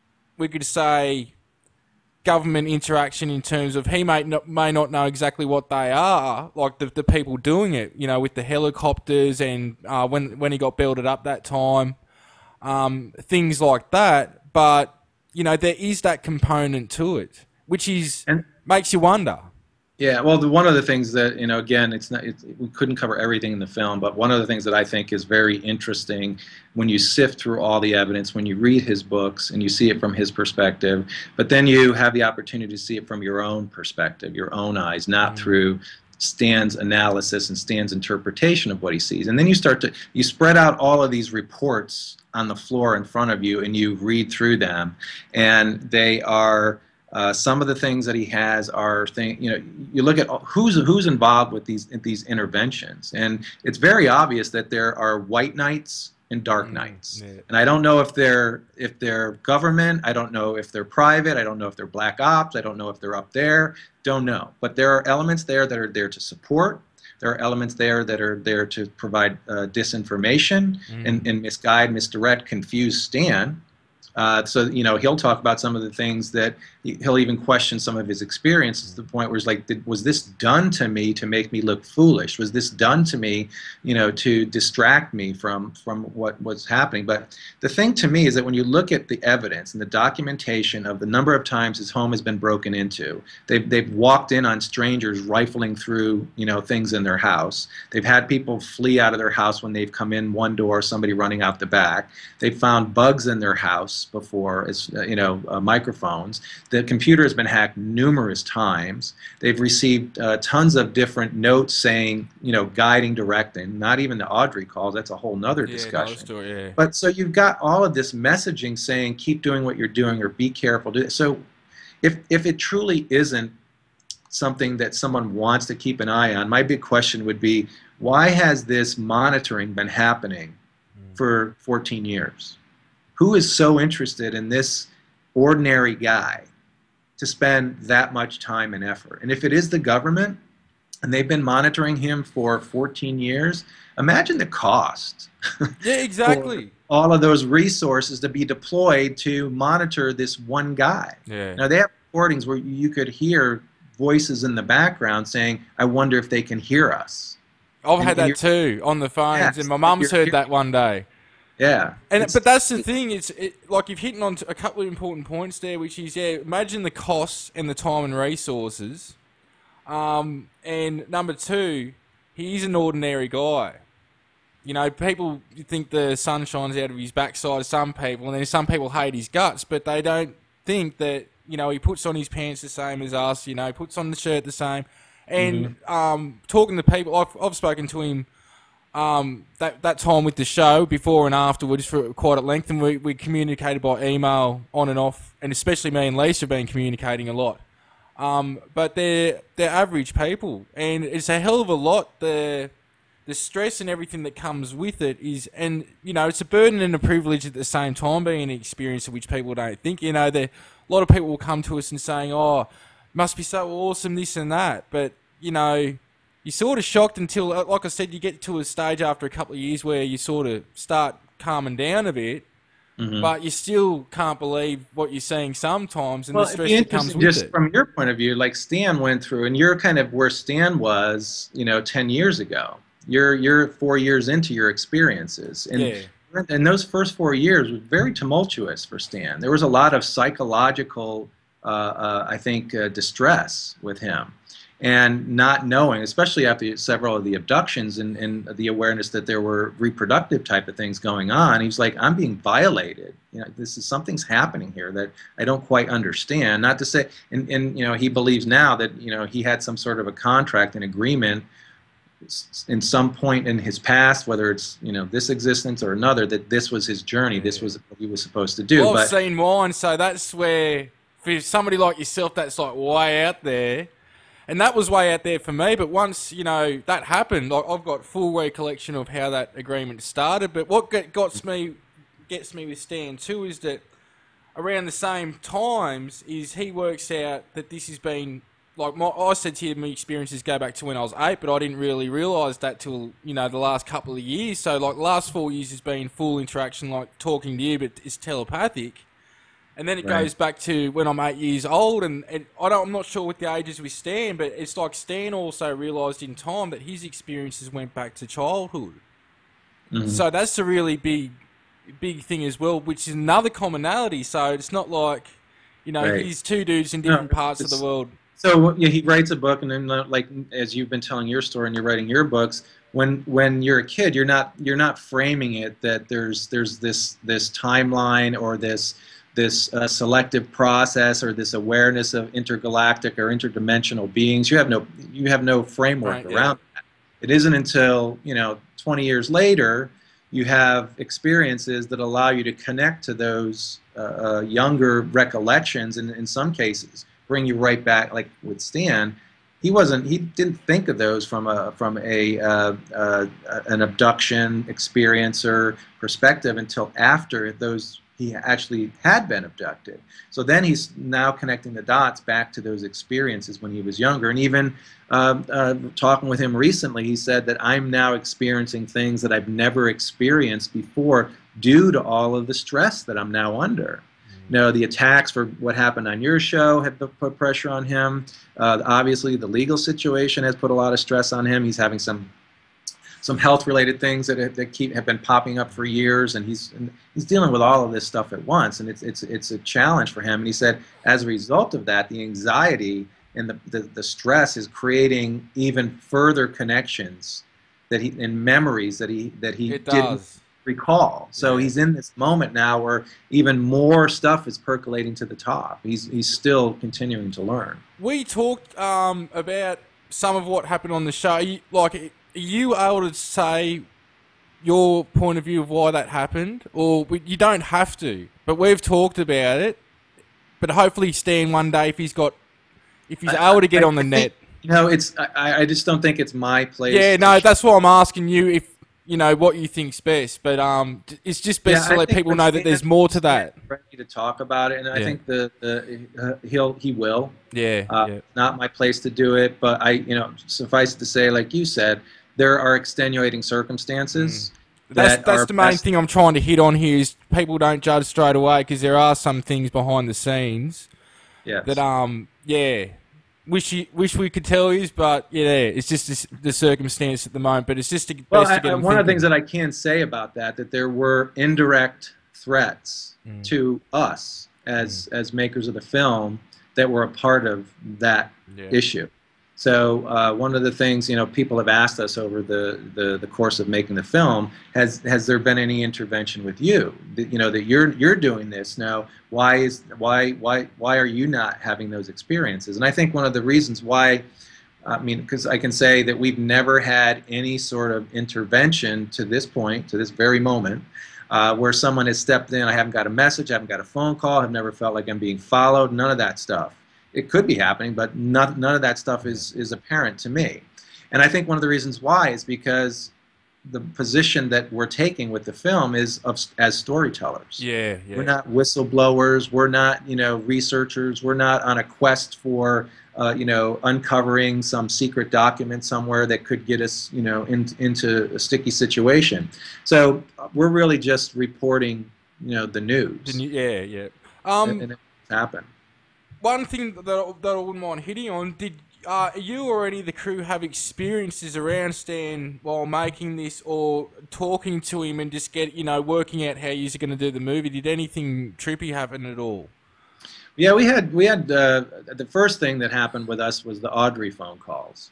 we could say, government interaction in terms of he may not, may not know exactly what they are, like the the people doing it, you know, with the helicopters and uh, when when he got builded up that time, um, things like that. But, you know, there is that component to it, which is and, makes you wonder. Yeah, well, the, one of the things that, you know, again, it's not, it's, we couldn't cover everything in the film, but one of the things that I think is very interesting when you sift through all the evidence, when you read his books and you see it from his perspective, but then you have the opportunity to see it from your own perspective, your own eyes, not mm-hmm. through Stan's analysis and Stan's interpretation of what he sees. And then you start to, you spread out all of these reports on the floor in front of you and you read through them, and they are... Uh, some of the things that he has are thing, you know, you look at who's who's involved with these these interventions, and it's very obvious that there are white knights and dark knights. Mm, yeah. And I don't know if they're if they're government, I don't know if they're private, I don't know if they're black ops, I don't know if they're up there, don't know. But there are elements there that are there to support. There are elements there that are there to provide uh, disinformation mm. and, and misguide, misdirect, confuse Stan. Uh, so, you know, he'll talk about some of the things that he'll even question some of his experiences to the point where it's like, did, was this done to me to make me look foolish? Was this done to me, you know, to distract me from, from what was happening? But the thing to me is that when you look at the evidence and the documentation of the number of times his home has been broken into, they've, they've walked in on strangers rifling through, you know, things in their house. They've had people flee out of their house when they've come in one door, somebody running out the back. They've found bugs in their house before, as uh, you know, uh, microphones. The computer has been hacked numerous times. They've received uh, tons of different notes saying, you know, guiding, directing. Not even the Audrey calls. That's a whole nother yeah, discussion. Story, yeah. But so you've got all of this messaging saying, keep doing what you're doing or be careful. So if if it truly isn't something that someone wants to keep an eye on, my big question would be, why has this monitoring been happening mm. for fourteen years? Who is so interested in this ordinary guy to spend that much time and effort? And if it is the government, and they've been monitoring him for fourteen years, imagine the cost. Yeah, exactly. all of those resources to be deployed to monitor this one guy. Yeah. Now, they have recordings where you could hear voices in the background saying, I wonder if they can hear us. I've and, had that too on the phones, yes, and my mum's heard that one day. Yeah, and but that's the thing. It's it, like you've hit on a couple of important points there, which is yeah. Imagine the costs and the time and resources. Um, and number two, he's an ordinary guy. You know, people think the sun shines out of his backside. Some people, and then some people hate his guts, but they don't think that you know he puts on his pants the same as us. You know, puts on the shirt the same. And mm-hmm. um, talking to people, I've, I've spoken to him. Um, that that time with the show, before and afterwards, for quite at length, and we, we communicated by email on and off, and especially me and Lisa have been communicating a lot. Um, but they're they're average people, and it's a hell of a lot. The the stress and everything that comes with it is, and you know, it's a burden and a privilege at the same time, being an experience of which people don't think. You know, there a lot of people will come to us and saying, "Oh, it must be so awesome, this and that," but you know. You're sort of shocked until, like I said, you get to a stage after a couple of years where you sort of start calming down a bit, mm-hmm. but you still can't believe what you're seeing sometimes and well, the stress that comes with just it. From your point of view, like Stan went through, and you're kind of where Stan was, you know, ten years ago. You're you're four years into your experiences, and yeah. and those first four years were very tumultuous for Stan. There was a lot of psychological, uh, uh, I think, uh, distress with him. and not knowing, especially after several of the abductions and, and the awareness that there were reproductive type of things going on, he was like, I'm being violated. You know, this is something's happening here that I don't quite understand. Not to say, and, and you know, he believes now that, you know, he had some sort of a contract, an agreement in some point in his past, whether it's, you know, this existence or another, that this was his journey, this was what he was supposed to do. Well, but, I've seen mine, so that's where, for somebody like yourself, that's like way out there. And that was way out there for me, but once, you know, that happened, like, I've got full recollection of how that agreement started. But what get, gets me gets me with Stan too is that around the same times is he works out that this has been, like, my, I said to him, my experiences go back to when I was eight, but I didn't really realise that till, you know, the last couple of years. So, like, the last four years has been full interaction, like talking to you, but it's telepathic. And then it Right. goes back to when I'm eight years old, and, and I don't, I'm not sure what the ages with Stan, but it's like Stan also realised in time that his experiences went back to childhood. Mm-hmm. So that's a really big, big thing as well, which is another commonality. So it's not like, you know, Right. he's two dudes in different No, parts of the world. So yeah, he writes a book, and then, like, as you've been telling your story and you're writing your books, when when you're a kid, you're not you're not framing it that there's there's this this timeline or this this uh, selective process or this awareness of intergalactic or interdimensional beings. You have no you have no framework Right, around yeah. that. It isn't until, you know, twenty years later you have experiences that allow you to connect to those uh, uh, younger recollections, and in some cases bring you right back. Like with Stan, he wasn't he didn't think of those from a from a uh, uh, an abduction experience or perspective until after those he actually had been abducted. So then he's now connecting the dots back to those experiences when he was younger. And even uh, uh, talking with him recently, he said that I'm now experiencing things that I've never experienced before due to all of the stress that I'm now under. You know, the attacks for what happened on your show have put pressure on him. Uh, obviously, the legal situation has put a lot of stress on him. He's having some some health-related things that, that keep have been popping up for years, and he's and he's dealing with all of this stuff at once, and it's it's it's a challenge for him. And he said, as a result of that, the anxiety and the the, the stress is creating even further connections that he and memories that he that he It didn't does. recall. So Yeah. he's in this moment now where even more stuff is percolating to the top. He's he's still continuing to learn. We talked um, about some of what happened on the show. You- Like, are you able to say your point of view of why that happened? Or we, you don't have to, but we've talked about it. But hopefully Stan one day, if he's got, if he's I- able to get I on the think- net. You know, it's I, I just don't think it's my place. Yeah, to no, sh- that's why I'm asking you if, you know, what you think's best. But um, it's just best Yeah, to I let think people when know that Stan- there's more to that. Stan's ready to talk about it, and I Yeah. think the, the uh, he'll he will. Yeah, Uh, yeah. Not my place to do it, but I, you know, suffice to say, like you said, there are extenuating circumstances. That's that that's are the main best- thing I'm trying to hit on here is people don't judge straight away because there are some things behind the scenes Yes. that um yeah wish you, wish we could tell you, but yeah, it's just this, the circumstance at the moment. But it's just to, Well, best I, to get I- them one of the thinking. things that I can say about that, that there were indirect threats Mm. to us as as makers of the film that were a part of that Yeah. issue. So uh, one of the things, you know, people have asked us over the, the, the course of making the film, has has there been any intervention with you? That, you know, that you're you're doing this now. Why is why why why are you not having those experiences? And I think one of the reasons why, I mean, because I can say that we've never had any sort of intervention to this point, to this very moment, uh, where someone has stepped in. I haven't got a message, I haven't got a phone call, I've never felt like I'm being followed. None of that stuff. It could be happening, but not, none of that stuff is, is apparent to me. And I think one of the reasons why is because the position that we're taking with the film is of, as storytellers. Yeah, yeah. We're not whistleblowers. We're not, you know, researchers. We're not on a quest for, uh, you know, uncovering some secret document somewhere that could get us, you know, in, into a sticky situation. So uh, we're really just reporting, you know, the news. Didn't you- yeah, yeah. Um, and, and it's happened. One thing that I, that I wouldn't mind hitting on, did uh, you or any of the crew have experiences around Stan while making this or talking to him and just get, you know, working out how you're going to do the movie? Did anything trippy happen at all? Yeah, we had we had uh, the first thing that happened with us was the Audrey phone calls.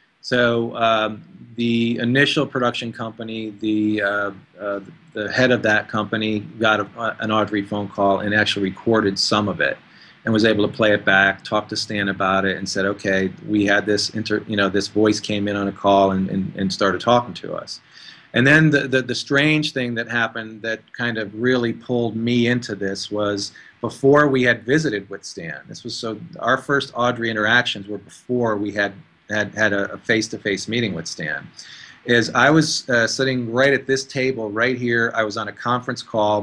So um, the initial production company, the uh, uh, the head of that company got a, an Audrey phone call and actually recorded some of it, and was able to play it back, talk to Stan about it, and said, okay, we had this inter, you know, this voice came in on a call and, and, and started talking to us. And then the, the, the strange thing that happened that kind of really pulled me into this was before we had visited with Stan. This was so our first Audrey interactions were before we had had, had a face-to-face meeting with Stan. Is I was uh, sitting right at this table right here. I was on a conference call.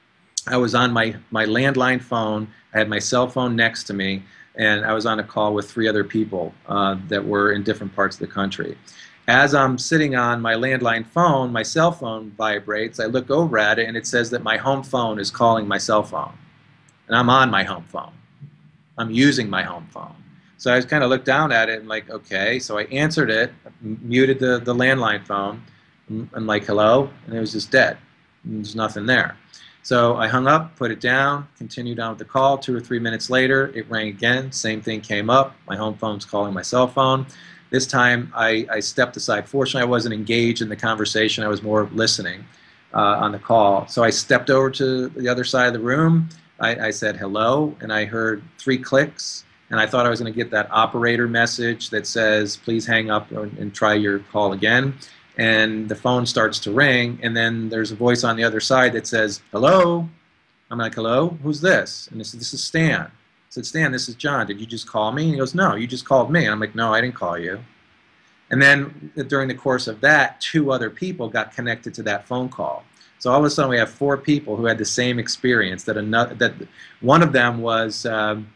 I was on my, my landline phone. I had my cell phone next to me, and I was on a call with three other people uh, that were in different parts of the country. As I'm sitting on my landline phone, my cell phone vibrates. I look over at it, and it says that my home phone is calling my cell phone. And I'm on my home phone. I'm using my home phone. So I just kind of looked down at it and like, okay. So I answered it, muted the, the landline phone. I'm like, hello? And it was just dead. There's nothing there. So I hung up, put it down, continued on with the call. Two or three minutes later, it rang again. Same thing came up. My home phone's calling my cell phone. This time, I, I stepped aside. Fortunately, I wasn't engaged in the conversation. I was more listening uh, on the call. So I stepped over to the other side of the room. I, I said hello, and I heard three clicks. And I thought I was going to get that operator message that says, please hang up and, and try your call again. And the phone starts to ring, and then there's a voice on the other side that says, hello? I'm like, hello? Who's this? And this, this is Stan. I said, Stan, this is John. Did you just call me? And he goes, no, you just called me. And I'm like, no, I didn't call you. And then during the course of that, two other people got connected to that phone call. So all of a sudden we have four people who had the same experience. That another, that one of them was um,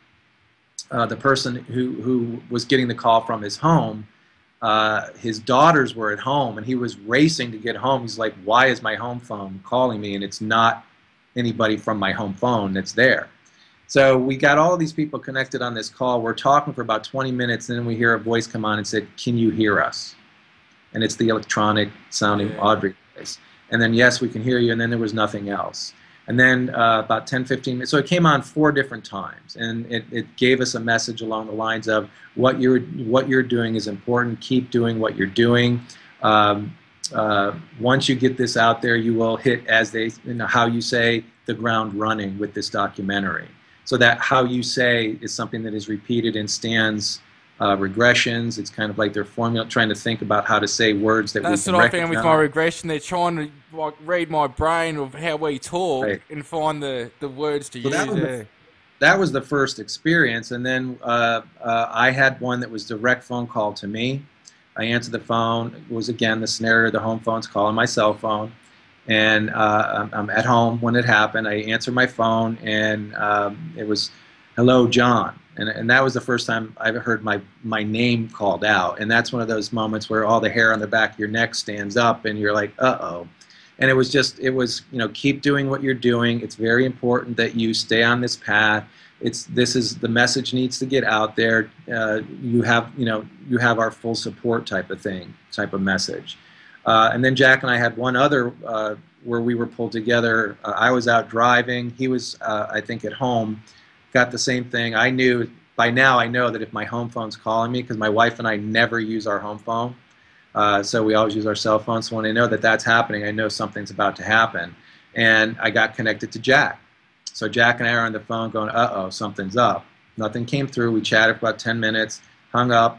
uh, the person who, who was getting the call from his home. Uh, his daughters were at home, and he was racing to get home. He's like, why is my home phone calling me, and it's not anybody from my home phone that's there? So we got all of these people connected on this call. We're talking for about twenty minutes, and then we hear a voice come on and said, can you hear us? And it's the electronic sounding Audrey voice. And then, yes, we can hear you, and then there was nothing else. And then uh, about ten, fifteen minutes, so it came on four different times, and it, it gave us a message along the lines of what you're, what you're doing is important, keep doing what you're doing. Um, uh, once you get this out there, you will hit, as they, you know, how you say, the ground running with this documentary. So that how you say is something that is repeated in Stan's uh, regressions. It's kind of like they're formula, trying to think about how to say words that That's we what can I found with my regression. They're trying to like read my brain of how we talk Right. and find the, the words to So use. that was, Yeah. the, that was the first experience, and then uh, uh, I had one that was direct phone call to me. I answered the phone. It was, again, the scenario, the home phone's calling my cell phone, and uh, I'm, I'm at home when it happened. I answered my phone, and um, it was, hello, John. And, and that was the first time I heard my, my name called out, and that's one of those moments where all the hair on the back of your neck stands up, and you're like, uh-oh. And it was just, it was, you know, keep doing what you're doing. It's very important that you stay on this path. It's, this is, the message needs to get out there. Uh, you have, you know, you have our full support type of thing, type of message. Uh, and then Jack and I had one other uh, where we were pulled together. Uh, I was out driving. He was, uh, I think, at home. Got the same thing. I knew, by now I know that if my home phone's calling me, because my wife and I never use our home phone, Uh, so we always use our cell phones. So when I know that that's happening, I know something's about to happen. And I got connected to Jack. So Jack and I are on the phone going, uh-oh, something's up. Nothing came through. We chatted for about ten minutes, hung up.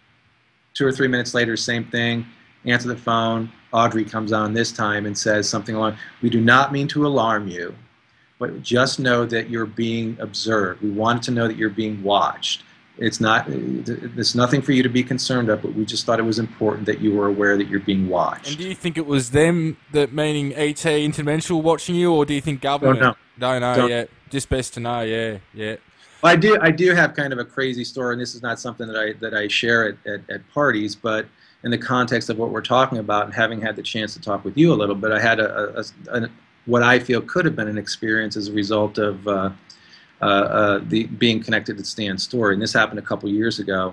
Two or three minutes later, same thing. Answer the phone. Audrey comes on this time and says something along, we do not mean to alarm you, but just know that you're being observed. We want to know that you're being watched. It's not, there's nothing for you to be concerned of, but we just thought it was important that you were aware that you're being watched. And do you think it was them, that meaning E T Interdimensional watching you, or do you think government? Don't know. Don't know Don't. yet. Just best to know, yeah, yeah. Well, I do, I do have kind of a crazy story, and this is not something that I, that I share at, at, at parties, but in the context of what we're talking about and having had the chance to talk with you a little bit, I had a, a, a what I feel could have been an experience as a result of uh, Uh, uh, the being connected to Stan's story. And this happened a couple years ago.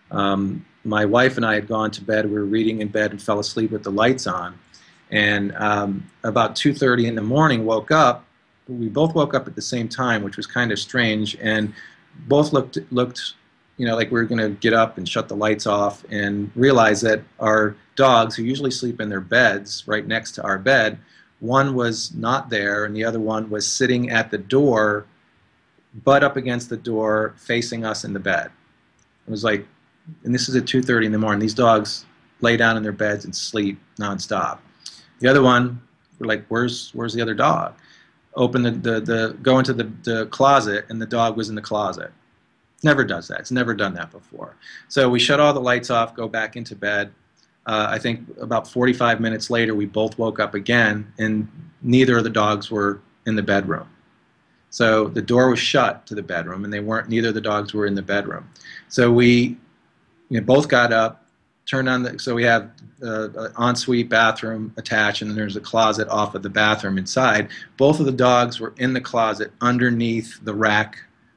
Um, my wife and I had gone to bed. We were reading in bed and fell asleep with the lights on. And um, about two thirty in the morning, woke up, we both woke up at the same time, which was kind of strange, and both looked looked, you know, like we were going to get up and shut the lights off, and realize that our dogs, who usually sleep in their beds right next to our bed, one was not there, and the other one was sitting at the door, butt up against the door, facing us in the bed. It was like, and this is at two thirty in the morning. These dogs lay down in their beds and sleep nonstop. The other one, we're like, where's where's the other dog? Open the, the, the go into the, the closet, and the dog was in the closet. Never does that. It's never done that before. So we shut all the lights off, go back into bed. Uh, I think about forty-five minutes later, we both woke up again, and neither of the dogs were in the bedroom. So the door was shut to the bedroom, and they weren't. Neither of the dogs were in the bedroom. So we, you know, both got up, turned on the. So we have uh, an ensuite bathroom attached, and then there's a closet off of the bathroom inside. Both of the dogs were in the closet underneath the rack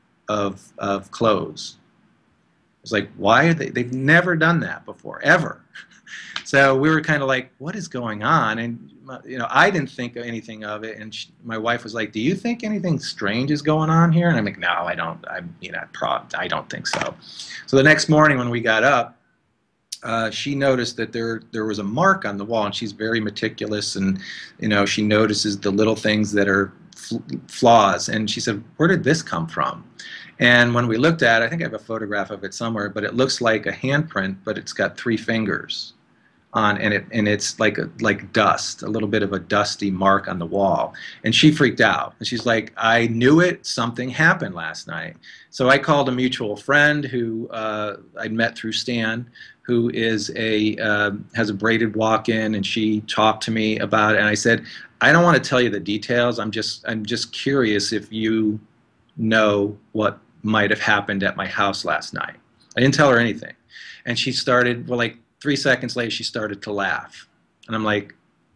of of clothes. It's like, why are they? They've never done that before, ever. So we were kind of like, what is going on? And, you know, I didn't think of anything of it. And she, my wife was like, do you think anything strange is going on here? And I'm like, no, I don't. I'm, you know, pro- I don't think so. So the next morning when we got up, uh, she noticed that there there was a mark on the wall, and she's very meticulous, and, you know, she notices the little things that are fl- flaws. And she said, where did this come from? And when we looked at it, I think I have a photograph of it somewhere, but it looks like a handprint, but it's got three fingers on, and it and it's like a, like dust, a little bit of a dusty mark on the wall. And she freaked out, and she's like, I knew it, something happened last night. So I called a mutual friend who uh, I'd met through Stan, who is a uh, has a braided walk-in, and she talked to me about it. And I said, I don't want to tell you the details. I'm just I'm just curious if you know what might have happened at my house last night. I didn't tell her anything, and she started, well, like three seconds later, she started to laugh, and I'm like,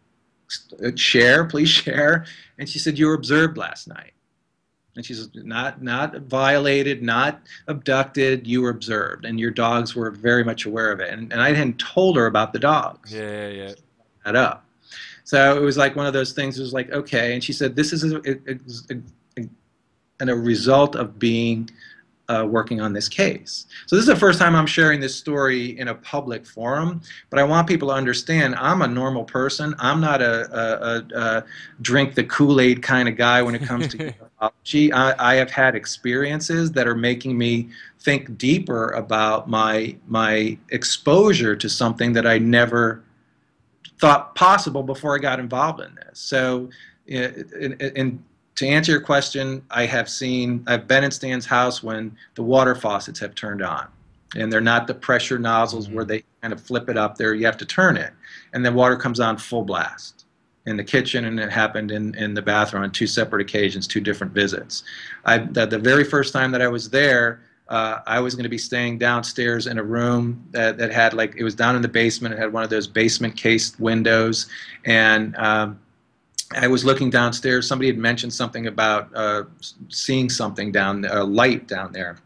share, please share. And she said, you were observed last night. And she said, not not violated, not abducted, you were observed, and your dogs were very much aware of it. And, and I hadn't told her about the dogs. Yeah, yeah. That up. So it was like one of those things. It was like, okay. And she said, this is a, a, a, a, a result of being Uh, working on this case. So this is the first time I'm sharing this story in a public forum, but I want people to understand I'm a normal person. I'm not a, a, a, a drink the Kool-Aid kind of guy when it comes to ufology. I, I have had experiences that are making me think deeper about my my exposure to something that I never thought possible before I got involved in this. So in, in to answer your question, I have seen, I've been in Stan's house when the water faucets have turned on. And they're not the pressure nozzles mm-hmm. where they kind of flip it up there. You have to turn it. And then water comes on full blast in the kitchen, and it happened in, in the bathroom on two separate occasions, two different visits. I, the, the very first time that I was there, uh, I was going to be staying downstairs in a room that, that had, like, it was down in the basement. It had one of those basement-cased windows. And um, I was looking downstairs. Somebody had mentioned something about uh, seeing something down there, a light down there.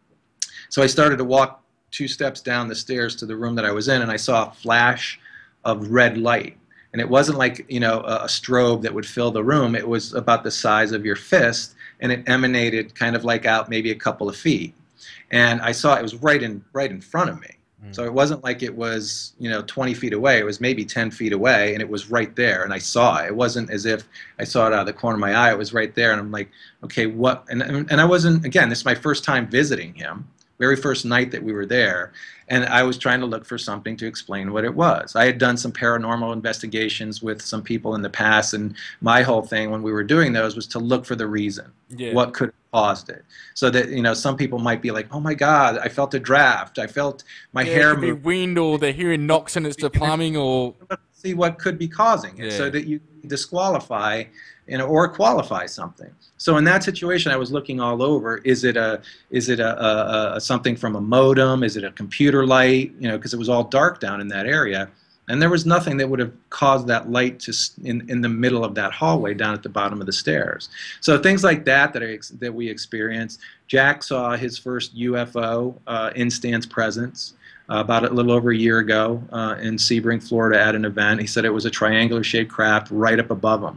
So I started to walk two steps down the stairs to the room that I was in, and I saw a flash of red light. And it wasn't like, you know, a, a strobe that would fill the room. It was about the size of your fist, and it emanated kind of like out maybe a couple of feet. And I saw it was right in right in front of me. So it wasn't like it was, you know, twenty feet away. It was maybe ten feet away, and it was right there, and I saw it. It wasn't as if I saw it out of the corner of my eye. It was right there, and I'm like, okay, what? And, and I wasn't, again, this is my first time visiting him, very first night that we were there, and I was trying to look for something to explain what it was. I had done some paranormal investigations with some people in the past, and my whole thing when we were doing those was to look for the reason. Yeah. What could have caused it? So that, you know, some people might be like, oh my God, I felt a draft. I felt my yeah, hair it could move. Be wind, or they're hearing knocks and it's the plumbing, or see what could be causing it, yeah. So that you disqualify, you know, or qualify something. So in that situation, I was looking all over. Is it a is it a, a, a something from a modem? Is it a computer light? You know, because it was all dark down in that area. And there was nothing that would have caused that light to in in the middle of that hallway down at the bottom of the stairs. So things like that that I, that we experienced. Jack saw his first U F O uh, in Stan's presence uh, about a little over a year ago uh, in Sebring, Florida, at an event. He said it was a triangular-shaped craft right up above him.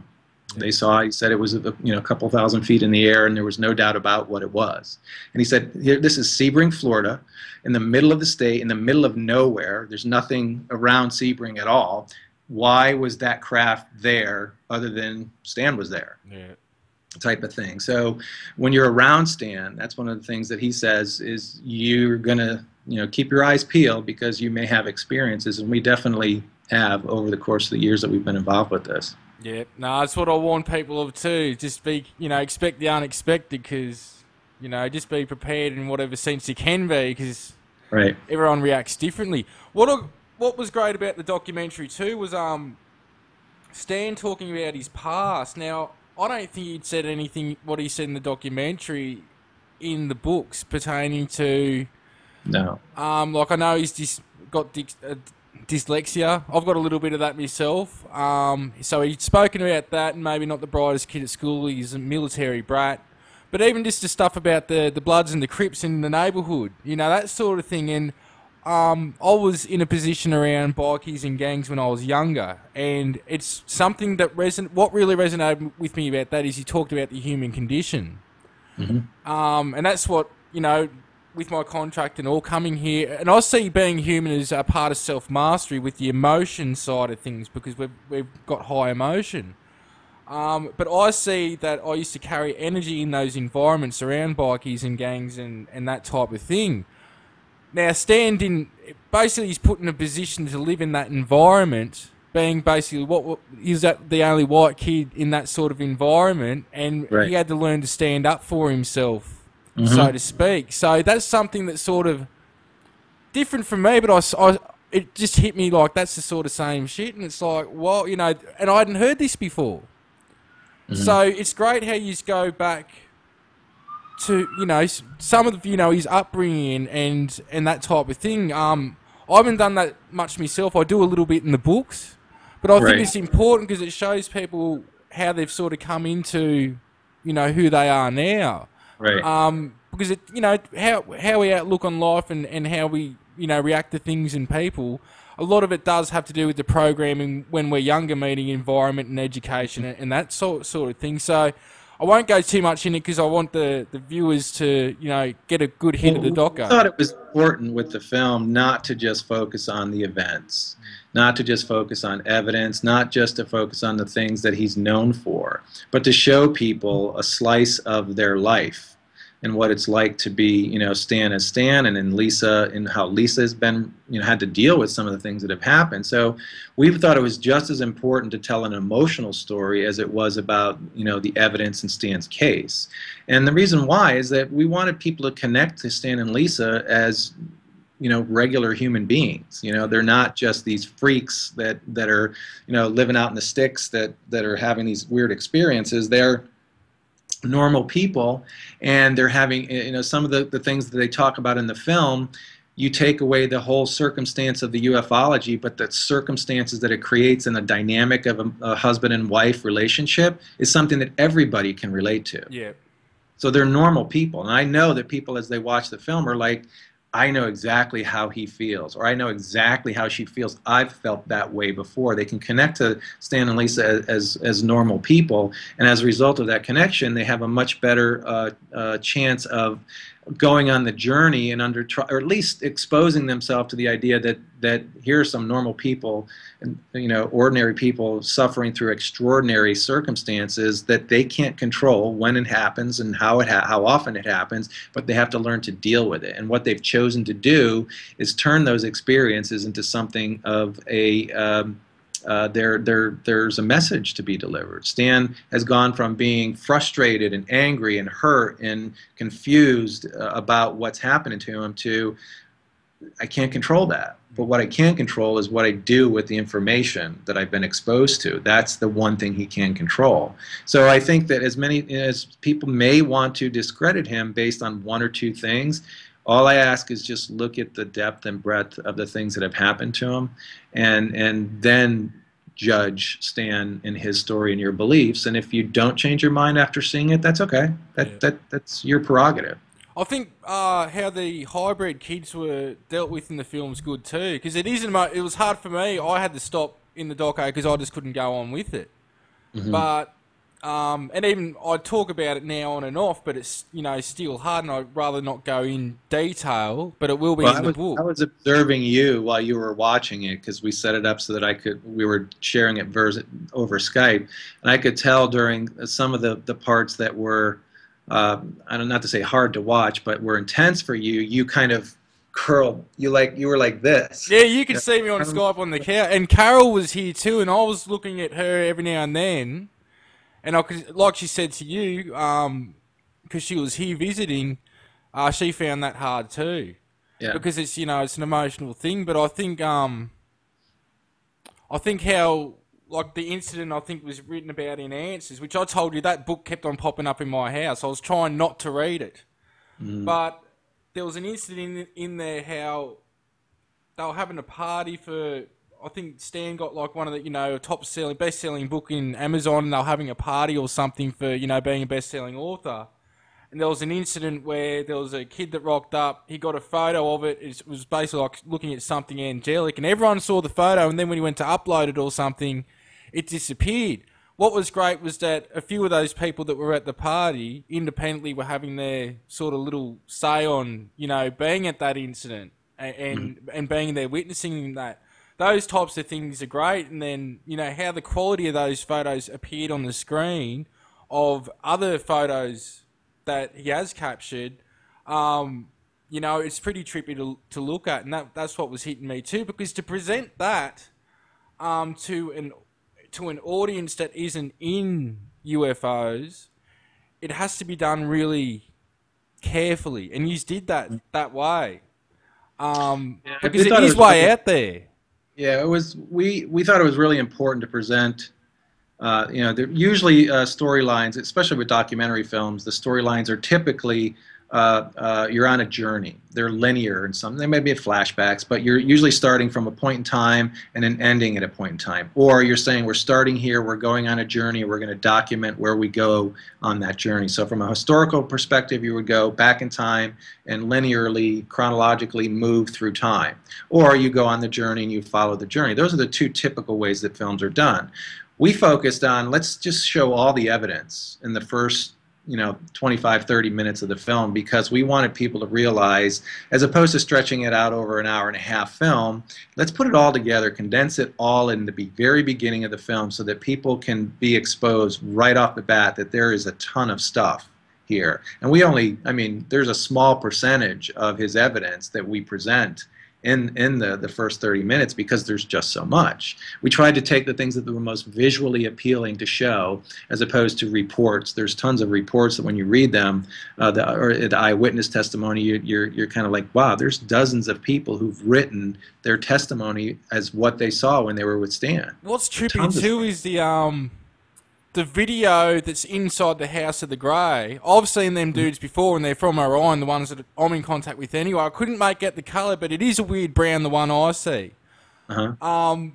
Yeah. They saw, he said it was, you know, a couple thousand feet in the air, and there was no doubt about what it was. And he said, here, this is Sebring, Florida, in the middle of the state, in the middle of nowhere. There's nothing around Sebring at all. Why was that craft there other than Stan was there? Yeah. Type of thing. So when you're around Stan, that's one of the things that he says is you're going to, you know, keep your eyes peeled because you may have experiences, and we definitely have over the course of the years that we've been involved with this. Yeah, no, that's what I warn people of too. Just be, you know, expect the unexpected, because, you know, just be prepared in whatever sense you can be, because right. everyone reacts differently. What a, what was great about the documentary too was um Stan talking about his past. Now, I don't think he'd said anything what he said in the documentary in the books pertaining to. No. Um, like I know he's just got dys- uh, dyslexia. I've got a little bit of that myself. Um, so he'd spoken about that, and maybe not the brightest kid at school. He's a military brat. But even just the stuff about the, the Bloods and the Crips in the neighbourhood, you know, that sort of thing. And um, I was in a position around bikies and gangs when I was younger, and it's something that reson- what really resonated with me about that is he talked about the human condition. Mm-hmm. Um, and that's what, you know, with my contract and all coming here, and I see being human as a part of self-mastery with the emotion side of things, because we've, we've got high emotion. Um, but I see that I used to carry energy in those environments around bikies and gangs and, and that type of thing. Now, Stan didn't, basically he's put in a position to live in that environment, being basically, what, what is that the only white kid in that sort of environment, and right. he had to learn to stand up for himself. Mm-hmm. So to speak. So that's something that's sort of different from me, but I, I, it just hit me like that's the sort of same shit. And it's like, well, you know, and I hadn't heard this before. Mm-hmm. So it's great how you go back to, you know, some of the, you know, his upbringing and, and that type of thing. Um, I haven't done that much myself. I do a little bit in the books, but I right. think it's important because it shows people how they've sort of come into, you know, who they are now. Right. Um, because it, you know, how how we outlook on life and, and how we, you know, react to things and people, a lot of it does have to do with the programming when we're younger, meeting environment and education and, and that sort sort of thing. So I won't go too much in it because I want the, the viewers to, you know, get a good hit well, of the doco. I thought it was important with the film not to just focus on the events, not to just focus on evidence, not just to focus on the things that he's known for, but to show people a slice of their life and what it's like to be, you know, Stan as Stan, and then Lisa, and how Lisa has been, you know, had to deal with some of the things that have happened. So we thought it was just as important to tell an emotional story as it was about, you know, the evidence in Stan's case. And the reason why is that we wanted people to connect to Stan and Lisa as, you know, regular human beings. You know, they're not just these freaks that, that are, you know, living out in the sticks that, that are having these weird experiences. They're normal people, and they're having, you know, some of the, the things that they talk about in the film, you take away the whole circumstance of the ufology, but the circumstances that it creates in the dynamic of a, a husband and wife relationship is something that everybody can relate to. Yeah. So they're normal people. And I know that people, as they watch the film, are like, I know exactly how he feels, or I know exactly how she feels. I've felt that way before. They can connect to Stan and Lisa as, as, as normal people, and as a result of that connection, they have a much better uh, uh, chance of going on the journey and under, or at least exposing themselves to the idea that that here are some normal people, and, you know, ordinary people suffering through extraordinary circumstances that they can't control when it happens and how it ha- how often it happens, but they have to learn to deal with it. And what they've chosen to do is turn those experiences into something of a um, Uh, there, there, there's a message to be delivered. Stan has gone from being frustrated and angry and hurt and confused uh, about what's happening to him to, I can't control that. But what I can control is what I do with the information that I've been exposed to. That's the one thing he can control. So I think that as many as people may want to discredit him based on one or two things, all I ask is just look at the depth and breadth of the things that have happened to him, and and then judge Stan and his story and your beliefs. And if you don't change your mind after seeing it, that's okay. That yeah. that that's your prerogative. I think uh, how the hybrid kids were dealt with in the film is good too, because it isn't. It was hard for me. I had to stop in the doco because I just couldn't go on with it. Mm-hmm. But Um, and even I talk about it now on and off, but it's, you know, still hard, and I'd rather not go in detail, but it will be Well, in I the was book. I was observing you while you were watching it because we set it up so that I could we were sharing it vers- over Skype, and I could tell during some of the the parts that were uh, I don't not to say hard to watch, but were intense for you. You kind of curled. You like you were like this. Yeah, you could Yeah. see me on Skype on the couch, and Carol was here too, and I was looking at her every now and then, and I could, like she said to you, um, because she was here visiting, uh, she found that hard too, Yeah. because it's, you know, it's an emotional thing. But I think um, I think how, like, the incident I think was written about in Answers, which I told you that book kept on popping up in my house. I was trying not to read it, Mm. but there was an incident in, in there how they were having a party for, I think Stan got like one of the, you know, top selling, best selling book in Amazon, and they were having a party or something for, you know, being a best selling author. And there was an incident where there was a kid that rocked up. He got a photo of it. It was basically like looking at something angelic, and everyone saw the photo. And then when he went to upload it or something, it disappeared. What was great was that a few of those people that were at the party independently were having their sort of little say on, you know, being at that incident and and, and being there witnessing that. Those types of things are great. And then, you know, how the quality of those photos appeared on the screen of other photos that he has captured, um, you know, it's pretty trippy to, to look at. And that, that's what was hitting me too, because to present that um, to an to an audience that isn't in U F Os, it has to be done really carefully, and you did that that way, um, Yeah, because we it thought it is was way really- out there. Yeah, it was. We we thought it was really important to present. Uh, you know, they're usually uh, storylines, especially with documentary films. The storylines are typically uh, uh, you're on a journey. They're linear and some. They may be flashbacks, but you're usually starting from a point in time and then ending at a point in time. Or you're saying we're starting here, we're going on a journey, we're going to document where we go on that journey. So from a historical perspective, you would go back in time and linearly, chronologically move through time. Or you go on the journey and you follow the journey. Those are the two typical ways that films are done. We focused on, let's just show all the evidence in the first, you know, twenty-five, thirty minutes of the film, because we wanted people to realize, as opposed to stretching it out over an hour and a half film, let's put it all together, condense it all in the very beginning of the film so that people can be exposed right off the bat that there is a ton of stuff here. And we only, I mean, there's a small percentage of his evidence that we present in in the, the first thirty minutes because there's just so much. We tried to take the things that were most visually appealing to show, as opposed to reports. There's tons of reports that when you read them, uh, the, or the eyewitness testimony, you, you're you're kind of like, wow, there's dozens of people who've written their testimony as what they saw when they were with Stan. What's trippy Tons of too is the um the video that's inside the House of the Grey. I've seen them dudes before, and they're from Orion, the ones that I'm in contact with anyway. I couldn't make out the colour, but it is a weird brown, the one I see. Uh-huh. Um,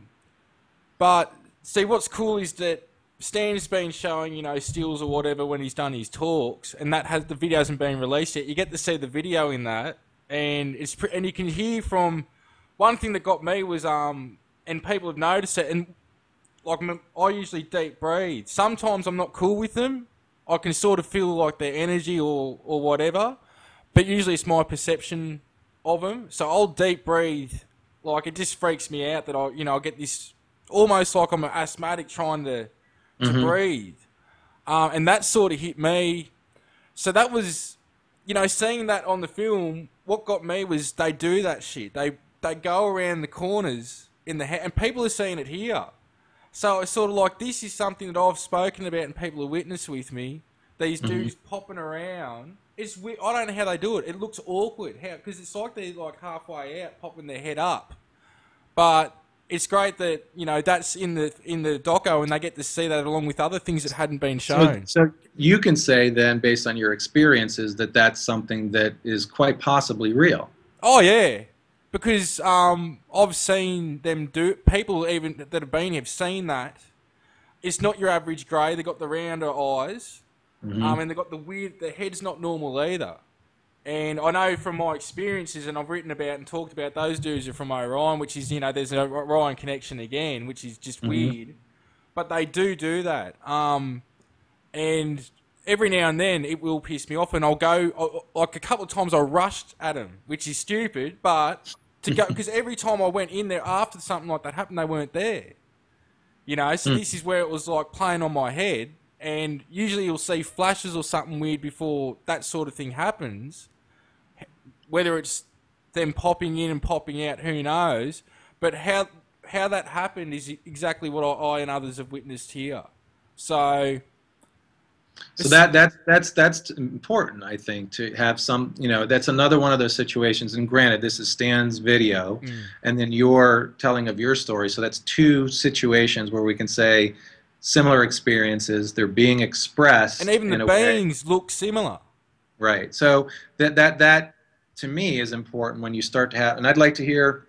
but see, what's cool is that Stan's been showing, you know, stills or whatever when he's done his talks, and that has the video hasn't been released yet. You get to see the video in that, and it's pre- and you can hear from one thing that got me was um, and people have noticed it, and like I usually deep breathe. Sometimes I'm not cool with them. I can sort of feel like their energy or or whatever, but usually it's my perception of them. So I'll deep breathe. Like, it just freaks me out that I, you know, I get this almost like I'm an asthmatic trying to to Mhm. breathe, um, and that sort of hit me. So that was, you know, seeing that on the film. What got me was they do that shit. They they go around the corners in the ha- and people are seeing it here. So it's sort of like, this is something that I've spoken about and people have witnessed with me. These dudes mm-hmm. popping around. It's weird. I don't know how they do it. It looks awkward. How? Because it's like they're like halfway out, popping their head up. But it's great that, you know, that's in the in the doco, and they get to see that along with other things that hadn't been shown. So, so you can say then, based on your experiences, that that's something that is quite possibly real. Oh yeah. Because um, I've seen them do, people even that have been here have seen that. It's not your average grey. They've got the rounder eyes. Mm-hmm. Um, and they've got the weird, the head's not normal either. And I know from my experiences, and I've written about and talked about, those dudes are from Orion, which is, you know, there's an Orion connection again, which is just mm-hmm. weird. But they do do that. Um, and every now and then it will piss me off, and I'll go like a couple of times I rushed at them, which is stupid, but to go because every time I went in there after something like that happened, they weren't there. You know, so mm. this is where it was like playing on my head, and usually you'll see flashes or something weird before that sort of thing happens. Whether it's them popping in and popping out, who knows? But how how that happened is exactly what I and others have witnessed here. So. So that that's that's that's important, I think, to have some, you know, that's another one of those situations. And granted, this is Stan's video, mm. and then your telling of your story. So that's two situations where we can say similar experiences. They're being expressed, and even the beings look similar. Right. So that that that to me is important when you start to have. And I'd like to hear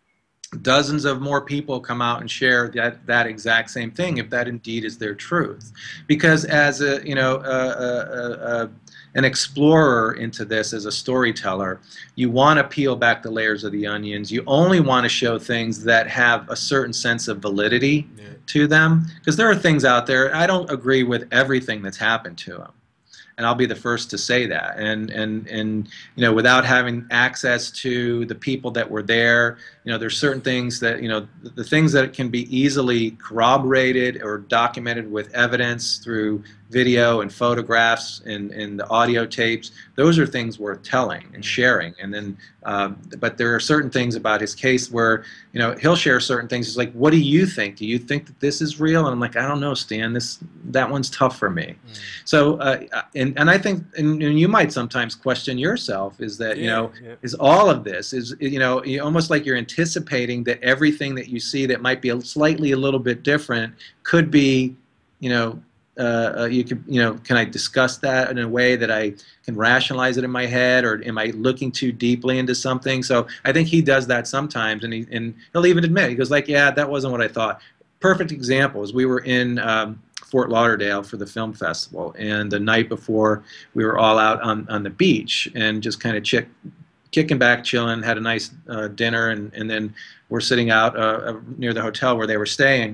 dozens of more people come out and share that that exact same thing, if that indeed is their truth. Because as a you know a, a, a, an explorer into this, as a storyteller, you want to peel back the layers of the onions. You only want to show things that have a certain sense of validity yeah. to them, because there are things out there. I don't agree with everything that's happened to them. And I'll be the first to say that. And, and, and you know, without having access to the people that were there, you know, there's certain things that, you know, the, the things that can be easily corroborated or documented with evidence through video and photographs and, and the audio tapes, those are things worth telling and sharing. And then, um, but there are certain things about his case where, you know, he'll share certain things. It's like, what do you think? Do you think that this is real? And I'm like, I don't know, Stan, this, that one's tough for me. Mm. So, uh, and, and I think, and, and you might sometimes question yourself, is that, yeah, you know, yeah. is all of this, is, you know, almost like you're anticipating that everything that you see that might be a slightly a little bit different could be, you know, Uh, uh, you can, you know, can I discuss that in a way that I can rationalize it in my head, or am I looking too deeply into something? So I think he does that sometimes, and he and he'll even admit, he goes like, yeah, that wasn't what I thought. Perfect example is we were in um, Fort Lauderdale for the film festival, and the night before we were all out on on the beach and just kind of chick, kicking back, chilling, had a nice uh, dinner, and and then we're sitting out uh, near the hotel where they were staying.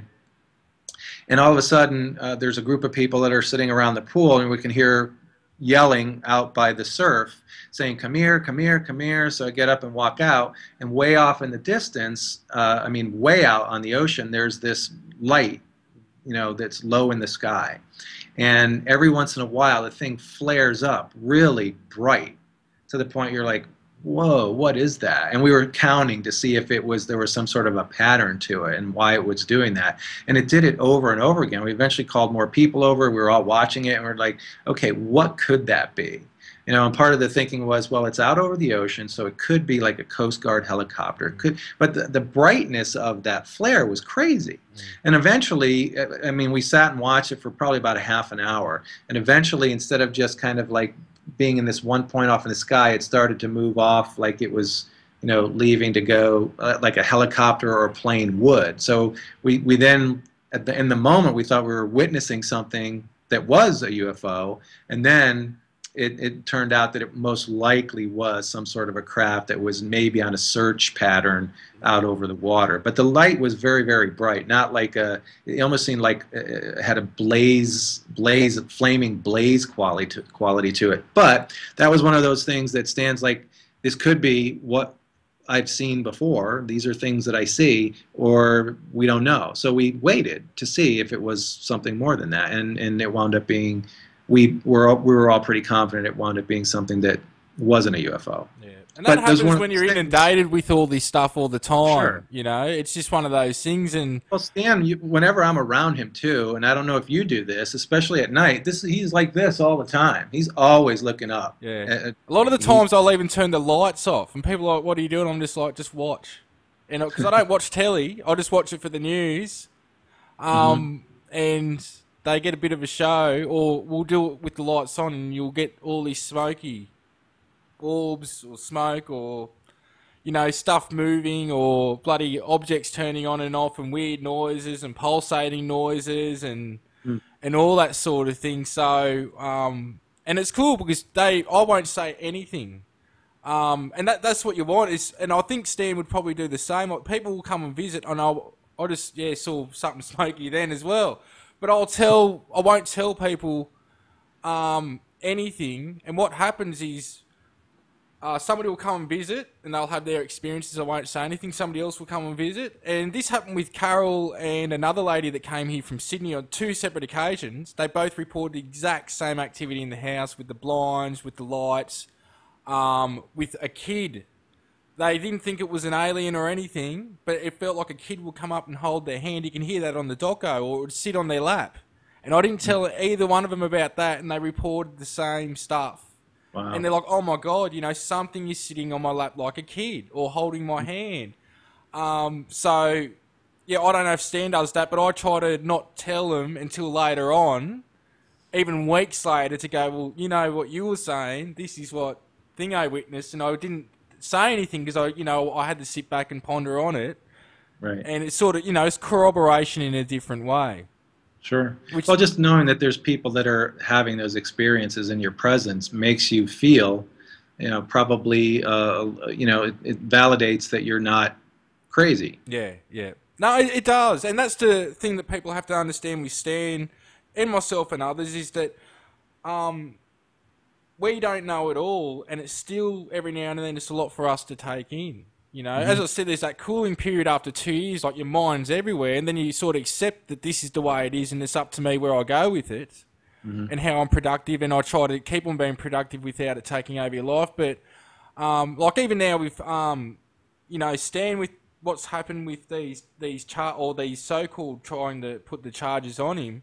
And all of a sudden, uh, there's a group of people that are sitting around the pool, and we can hear yelling out by the surf, saying, come here, come here, come here. So I get up and walk out, and way off in the distance, uh, I mean way out on the ocean, there's this light, you know, that's low in the sky. And every once in a while, the thing flares up really bright to the point you're like, whoa, what is that? And we were counting to see if it was, there was some sort of a pattern to it and why it was doing that. And it did it over and over again. We eventually called more people over. We were all watching it, and we we're like, okay, what could that be? You know, and part of the thinking was, well, it's out over the ocean, so it could be like a Coast Guard helicopter. It could, but the, the brightness of that flare was crazy. Mm. And eventually, I mean, we sat and watched it for probably about a half an hour. And eventually, instead of just kind of like being in this one point off in the sky, it started to move off like it was, you know, leaving to go uh, like a helicopter or a plane would. So we, we then, at the, in the moment, we thought we were witnessing something that was a U F O, and then it, it turned out that it most likely was some sort of a craft that was maybe on a search pattern out over the water. But the light was very, very bright, not like a, it almost seemed like it had a blaze, blaze, flaming blaze quality to, quality to it. But that was one of those things that stands like, this could be what I've seen before, these are things that I see, or we don't know. So we waited to see if it was something more than that, and, and it wound up being, we were, we were all pretty confident it wound up being something that wasn't a U F O. Yeah. And that but happens when you're inundated with all this stuff all the time. Sure. You know, it's just one of those things. And well, Stan, you, whenever I'm around him too, and I don't know if you do this, especially at night, this he's like this all the time. He's always looking up. Yeah. Uh, a lot of the times I'll even turn the lights off, and people are like, "What are you doing?" I'm just like, "Just watch," you know, because I don't watch telly. I just watch it for the news. Um, mm-hmm. and they get a bit of a show, or we'll do it with the lights on, and you'll get all this smoky orbs or smoke, or you know, stuff moving, or bloody objects turning on and off, and weird noises and pulsating noises, and mm. and all that sort of thing. So um and it's cool because they I won't say anything, um and that that's what you want is, and I think Stan would probably do the same. Like, people will come and visit, and I'll I just yeah saw something smoky then as well, but I'll tell I won't tell people um, anything. And what happens is uh, somebody will come and visit, and they'll have their experiences. I won't say anything. Somebody else will come and visit. And this happened with Carol and another lady that came here from Sydney on two separate occasions. They both reported the exact same activity in the house with the blinds, with the lights, um, with a kid. They didn't think it was an alien or anything, but it felt like a kid would come up and hold their hand. You can hear that on the doco, or it would sit on their lap. And I didn't tell either one of them about that, and they reported the same stuff. Wow. And they're like, oh my God, you know, something is sitting on my lap like a kid, or holding my hand. Um, so, yeah, I don't know if Stan does that, but I try to not tell them until later on, even weeks later, to go, well, you know what you were saying, this is what thing I witnessed, and I didn't say anything because I, you know, I had to sit back and ponder on it. Right. And it's sort of, you know, it's corroboration in a different way. Sure. Which, well, just knowing that there's people that are having those experiences in your presence makes you feel, you know, probably, uh, you know, it, it validates that you're not crazy. Yeah, yeah. No, it, it does. And that's the thing that people have to understand with Stan and myself and others is that um, we don't know it all, and it's still, every now and then, it's a lot for us to take in. You know, mm-hmm. As I said, there's that cooling period after two years, like your mind's everywhere, and then you sort of accept that this is the way it is, and it's up to me where I go with it, mm-hmm. and how I'm productive, and I try to keep on being productive without it taking over your life. But, um, like even now with, um, you know, Stan, with what's happened with these, these char- or these so-called trying to put the charges on him,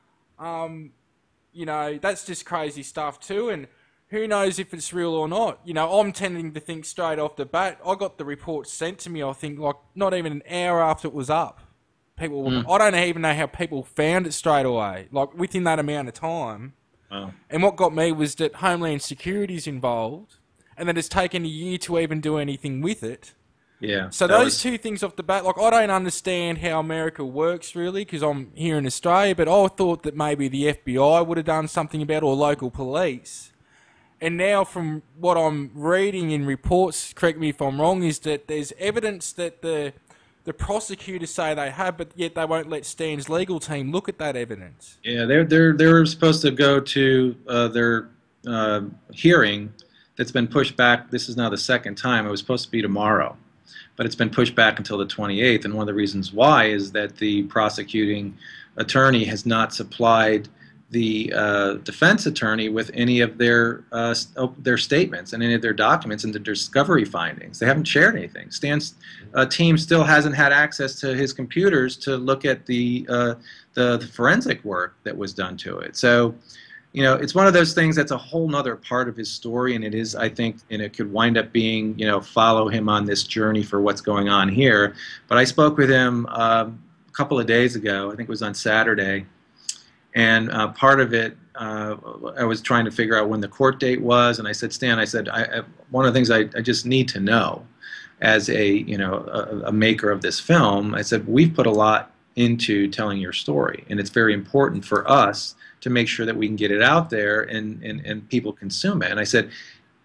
um, you know, that's just crazy stuff too, and who knows if it's real or not? You know, I'm tending to think straight off the bat. I got the report sent to me, I think, like not even an hour after it was up. People, mm. I don't even know how people found it straight away, like within that amount of time. Wow. And what got me was that Homeland Security's involved, and that it's taken a year to even do anything with it. Yeah. So those was... two things off the bat, like I don't understand how America works really, because I'm here in Australia, but I thought that maybe the F B I would have done something about it, or local police. And now from what I'm reading in reports, correct me if I'm wrong, is that there's evidence that the the prosecutors say they have, but yet they won't let Stan's legal team look at that evidence. Yeah, they're they're they're supposed to go to uh, their uh, hearing that's been pushed back. This is now the second time. It was supposed to be tomorrow, but it's been pushed back until the twenty-eighth. And one of the reasons why is that the prosecuting attorney has not supplied the uh, defense attorney with any of their uh, their statements and any of their documents and their discovery findings. They haven't shared anything. Stan's uh, team still hasn't had access to his computers to look at the, uh, the the forensic work that was done to it. So, you know, it's one of those things that's a whole nother part of his story, and it is, I think, and it could wind up being, you know, follow him on this journey for what's going on here. But I spoke with him uh, a couple of days ago. I think it was on Saturday. And uh, part of it, uh, I was trying to figure out when the court date was, and I said, Stan, I said, I, I, one of the things I, I just need to know, as a you know a, a maker of this film, I said, we've put a lot into telling your story, and it's very important for us to make sure that we can get it out there and and, and people consume it. And I said,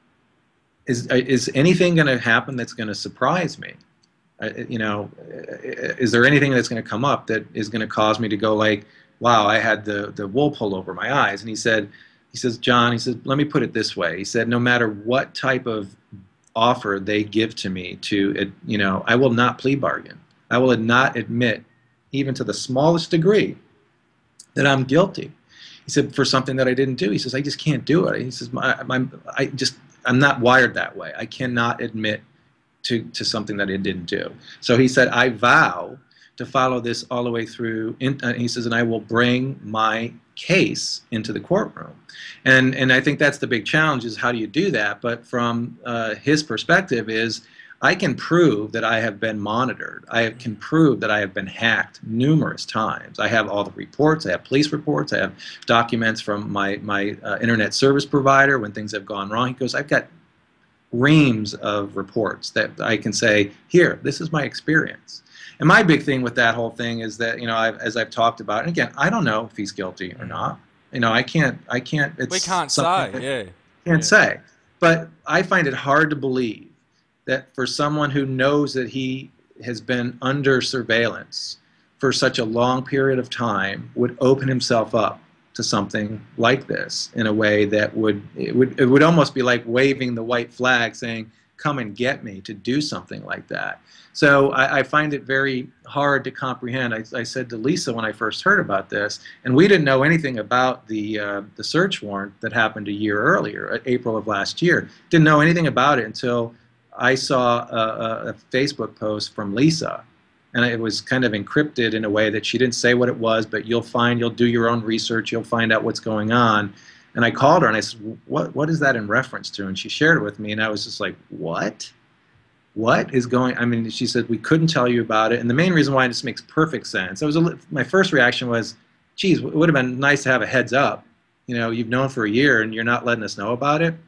is is anything going to happen that's going to surprise me? Uh, you know, is there anything that's going to come up that is going to cause me to go like, wow, I had the, the wool pulled over my eyes? And he said, he says, John, he says, let me put it this way. He said, no matter what type of offer they give to me to, you know, I will not plea bargain. I will not admit, even to the smallest degree, that I'm guilty. He said, for something that I didn't do. He says, I just can't do it. He says, my, my, I just, I'm not wired that way. I cannot admit to, to something that I didn't do. So he said, I vow to follow this all the way through. In, uh, he says, and I will bring my case into the courtroom. And and I think that's the big challenge, is how do you do that? But from uh, his perspective is, I can prove that I have been monitored. I can prove that I have been hacked numerous times. I have all the reports. I have police reports. I have documents from my, my uh, internet service provider when things have gone wrong. He goes, I've got reams of reports that I can say, here, this is my experience. And my big thing with that whole thing is that, you know, I've, as I've talked about, and again, I don't know if he's guilty or not. You know, I can't, I can't, it's we can't say, yeah. Can't yeah. say. But I find it hard to believe that for someone who knows that he has been under surveillance for such a long period of time would open himself up to something like this in a way that would it would it would almost be like waving the white flag, saying, "Come and get me," to do something like that. So I, I find it very hard to comprehend. I, I said to Lisa when I first heard about this, and we didn't know anything about the uh, the search warrant that happened a year earlier, April of last year. Didn't know anything about it until I saw a, a Facebook post from Lisa, and it was kind of encrypted in a way that she didn't say what it was, but you'll find, you'll do your own research, you'll find out what's going on. And I called her and I said, what, what is that in reference to? And she shared it with me, and I was just like, what? What is going, I mean, she said, we couldn't tell you about it. And the main reason why this makes perfect sense, I was a, my first reaction was, geez, it would have been nice to have a heads up. You know, you've known for a year and you're not letting us know about it.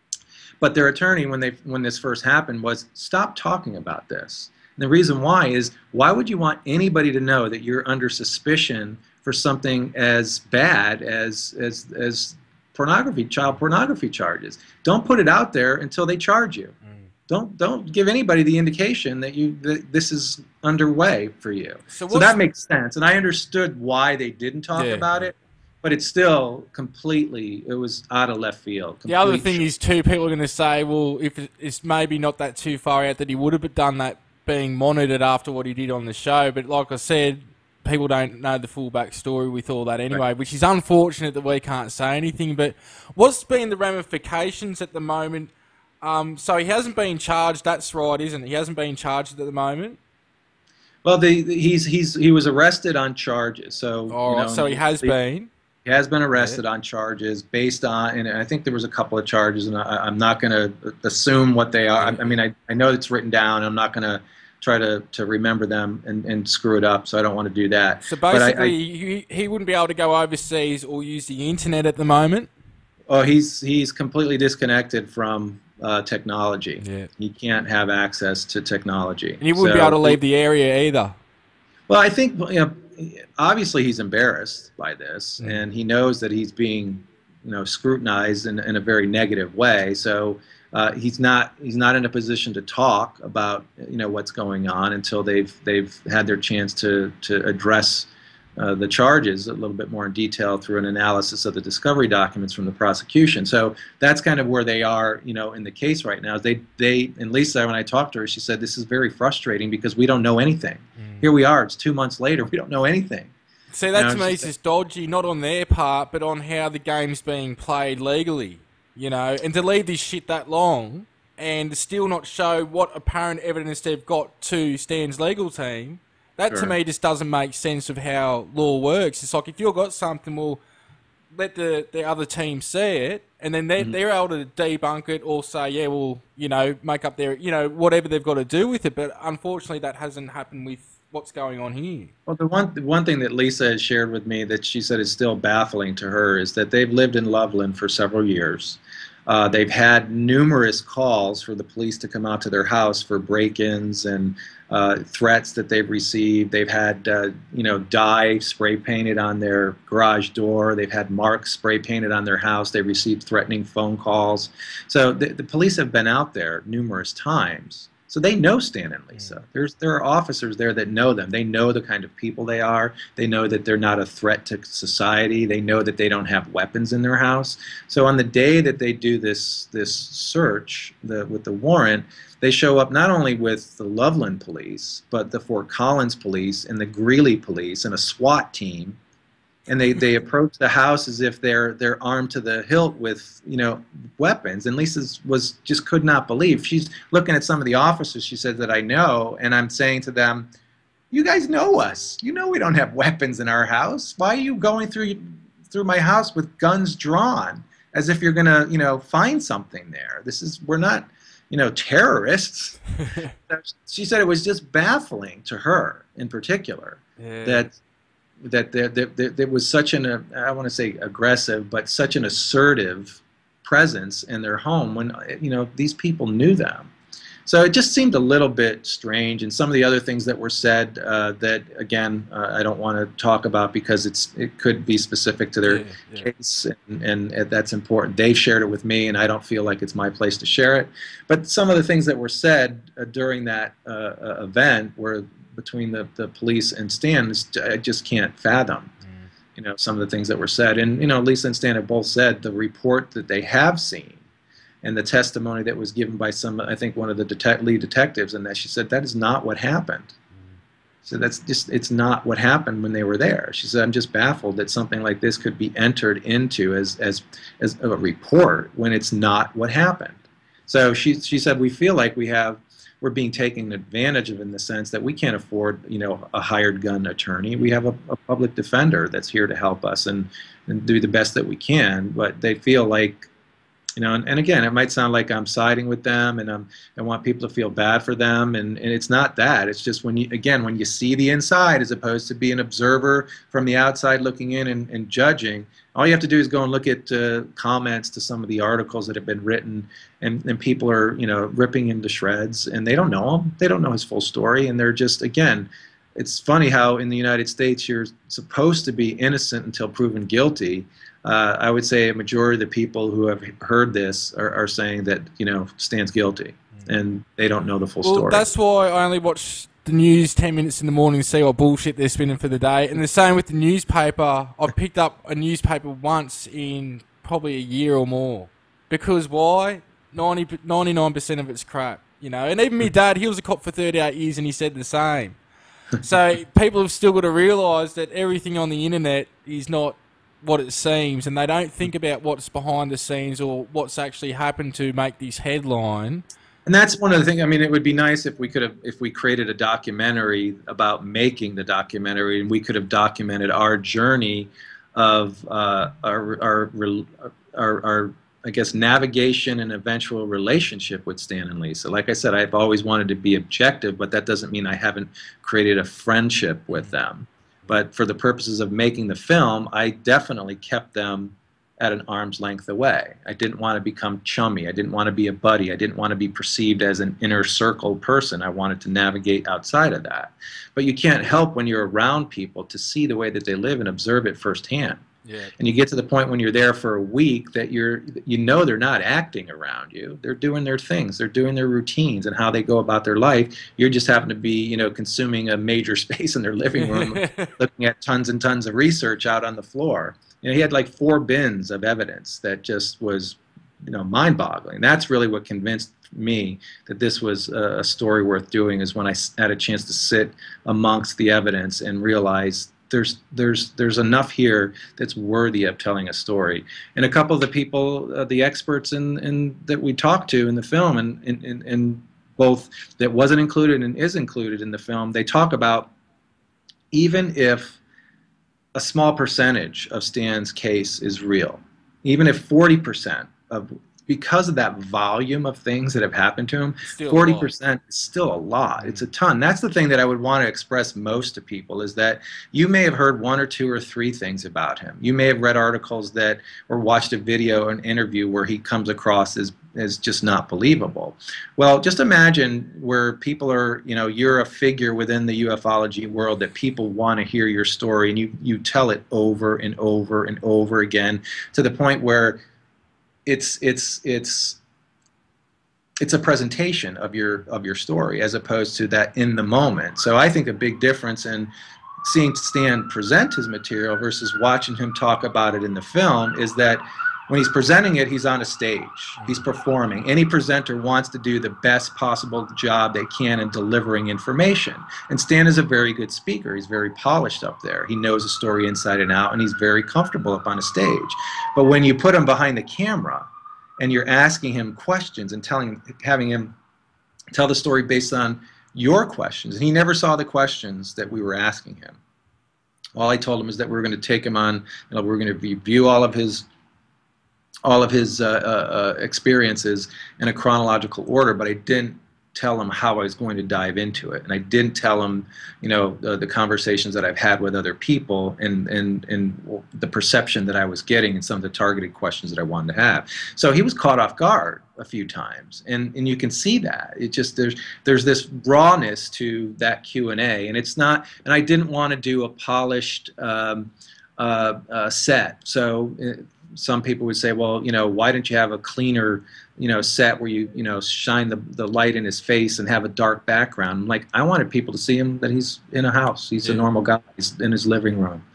But their attorney, when they when this first happened, was stop talking about this. And the reason why is, why would you want anybody to know that you're under suspicion for something as bad as as as pornography, child pornography charges? Don't put it out there until they charge you. Mm. Don't don't give anybody the indication that you that this is underway for you. So, so that makes sense, and I understood why they didn't talk yeah. about it. But it's still completely, it was out of left field. The other thing is, too, people are going to say, well, if it's maybe not that too far out that he would have done that being monitored after what he did on the show. But like I said, people don't know the full backstory with all that anyway, right. Which is unfortunate that we can't say anything. But what's been the ramifications at the moment? Um, so he hasn't been charged, that's right, isn't it? He hasn't been charged at the moment? Well, the, the, he's, he's, he was arrested on charges. So, all you right, know, so he has he, been. He has been arrested on charges based on, and I think there was a couple of charges, and I, I'm not going to assume what they are. I, I mean, I, I know it's written down. I'm not going to try to, to remember them and, and screw it up, so I don't want to do that. So basically, I, I, he, he wouldn't be able to go overseas or use the internet at the moment? Oh, he's, he's completely disconnected from uh, technology. Yeah. He can't have access to technology. And he wouldn't so, be able to leave the area either? Well, I think, you know, obviously he's embarrassed by this, mm. and he knows that he's being, you know, scrutinized in, in a very negative way. So uh, he's not he's not in a position to talk about, you know, what's going on until they've they've had their chance to to address uh, the charges a little bit more in detail through an analysis of the discovery documents from the prosecution. So that's kind of where they are, you know, in the case right now. They they and Lisa, when I talked to her, she said this is very frustrating because we don't know anything. Mm. Here we are, it's two months later, we don't know anything. See, that you know, to me is just dodgy, not on their part, but on how the game's being played legally, you know, and to leave this shit that long and still not show what apparent evidence they've got to Stan's legal team, that sure. to me just doesn't make sense of how law works. It's like, if you've got something, well, let the, the other team see it, and then they're, mm-hmm. they're able to debunk it or say, yeah, well, you know, make up their, you know, whatever they've got to do with it. But unfortunately, that hasn't happened with what's going on here. Well, the one, the one thing that Lisa has shared with me that she said is still baffling to her is that they've lived in Loveland for several years. Uh, they've had numerous calls for the police to come out to their house for break-ins and uh, threats that they've received. They've had, uh, you know, dye spray painted on their garage door. They've had marks spray painted on their house. They've received threatening phone calls. So the, the police have been out there numerous times. So they know Stan and Lisa. There's, there are officers there that know them. They know the kind of people they are. They know that they're not a threat to society. They know that they don't have weapons in their house. So on the day that they do this, this search the, with the warrant, they show up not only with the Loveland police, but the Fort Collins police and the Greeley police and a SWAT team. And they, they approach the house as if they're they're armed to the hilt with, you know, weapons. And Lisa was just could not believe. She's looking at some of the officers, she said, that I know, and I'm saying to them, you guys know us. You know we don't have weapons in our house. Why are you going through through my house with guns drawn as if you're going to, you know, find something there? This is, we're not, you know, terrorists. She said it was just baffling to her in particular yeah. that that there, there, there, there was such an, uh, I want to say aggressive, but such an assertive presence in their home when, you know, these people knew them. So it just seemed a little bit strange. And some of the other things that were said uh, that, again, uh, I don't want to talk about because it's it could be specific to their yeah, yeah. case, and, and that's important. They shared it with me, and I don't feel like it's my place to share it. But some of the things that were said uh, during that uh, event were between the, the police and Stan, I just can't fathom. Mm. you know, some of the things that were said. And, you know, Lisa and Stan have both said the report that they have seen and the testimony that was given by some, I think one of the detec lead detectives, and that she said, that is not what happened. So that's just, it's not what happened when they were there. She said, I'm just baffled that something like this could be entered into as, as, as a report when it's not what happened. So she, she said, we feel like we have, we're being taken advantage of in the sense that we can't afford, you know, a hired gun attorney. We have a, a public defender that's here to help us and, and do the best that we can, but they feel like, you know, and, and again, it might sound like I'm siding with them and I'm, I want people to feel bad for them, and, and it's not that. It's just when you, again, when you see the inside as opposed to be an observer from the outside looking in and, and judging, all you have to do is go and look at uh, comments to some of the articles that have been written, and, and people are, you know, ripping him to shreds, and they don't know him. They don't know his full story, and they're just, again, it's funny how in the United States you're supposed to be innocent until proven guilty. Uh, I would say a majority of the people who have heard this are, are saying that, you know, Stan's guilty, and they don't know the full well, story. That's why I only watch the news ten minutes in the morning to see what bullshit they're spinning for the day. And the same with the newspaper. I've picked up a newspaper once in probably a year or more. Because why? ninety, ninety-nine percent of it's crap, you know. And even my dad, he was a cop for thirty-eight years and he said the same. So people have still got to realise that everything on the internet is not what it seems, and they don't think about what's behind the scenes or what's actually happened to make this headline. And that's one of the things. I mean, it would be nice if we could have, if we created a documentary about making the documentary, and we could have documented our journey of uh, our, our, our, our, I guess, navigation and eventual relationship with Stan and Lisa. Like I said, I've always wanted to be objective, but that doesn't mean I haven't created a friendship with them. But for the purposes of making the film, I definitely kept them at an arm's length away. I didn't want to become chummy. I didn't want to be a buddy. I didn't want to be perceived as an inner circle person. I wanted to navigate outside of that. But you can't help when you're around people to see the way that they live and observe it firsthand. Yeah. And you get to the point when you're there for a week that you're, you know, they're not acting around you. They're doing their things. They're doing their routines and how they go about their life. You just happen to be, you know, consuming a major space in their living room, looking at tons and tons of research out on the floor. You know, he had like four bins of evidence that just was, you know, mind-boggling. That's really what convinced me that this was a story worth doing, is when I had a chance to sit amongst the evidence and realize there's there's there's enough here that's worthy of telling a story. And a couple of the people, uh, the experts in, in that we talked to in the film, and in, in, in both that wasn't included and is included in the film, they talk about even if a small percentage of Stan's case is real, even if forty percent of, because of that volume of things that have happened to him, forty percent is still a lot. It's a ton. That's the thing that I would want to express most to people, is that you may have heard one or two or three things about him. You may have read articles that, or watched a video or an interview where he comes across as, as just not believable. Well, just imagine where people are, you know, you're a figure within the ufology world that people want to hear your story, and you, you tell it over and over and over again to the point where It's it's it's it's a presentation of your of your story as opposed to that in the moment. So I think a big difference in seeing Stan present his material versus watching him talk about it in the film is that when he's presenting it, he's on a stage, he's performing. Any presenter wants to do the best possible job they can in delivering information. And Stan is a very good speaker. He's very polished up there. He knows the story inside and out, and he's very comfortable up on a stage. But when you put him behind the camera and you're asking him questions and telling, having him tell the story based on your questions, and he never saw the questions that we were asking him. All I told him is that we were going to take him on, you know, we're going to review all of his all of his uh, uh, experiences in a chronological order, but I didn't tell him how I was going to dive into it. And I didn't tell him, you know, the, the conversations that I've had with other people and, and, and the perception that I was getting and some of the targeted questions that I wanted to have. So he was caught off guard a few times, and, and you can see that. It just, there's, there's this rawness to that Q and A, and it's not, and I didn't want to do a polished um, uh, uh, set. So it, some people would say, well, you know, why didn't you have a cleaner, you know, set where you, you know, shine the, the light in his face and have a dark background? I'm like, I wanted people to see him that he's in a house. He's yeah. a normal guy. He's in his living room.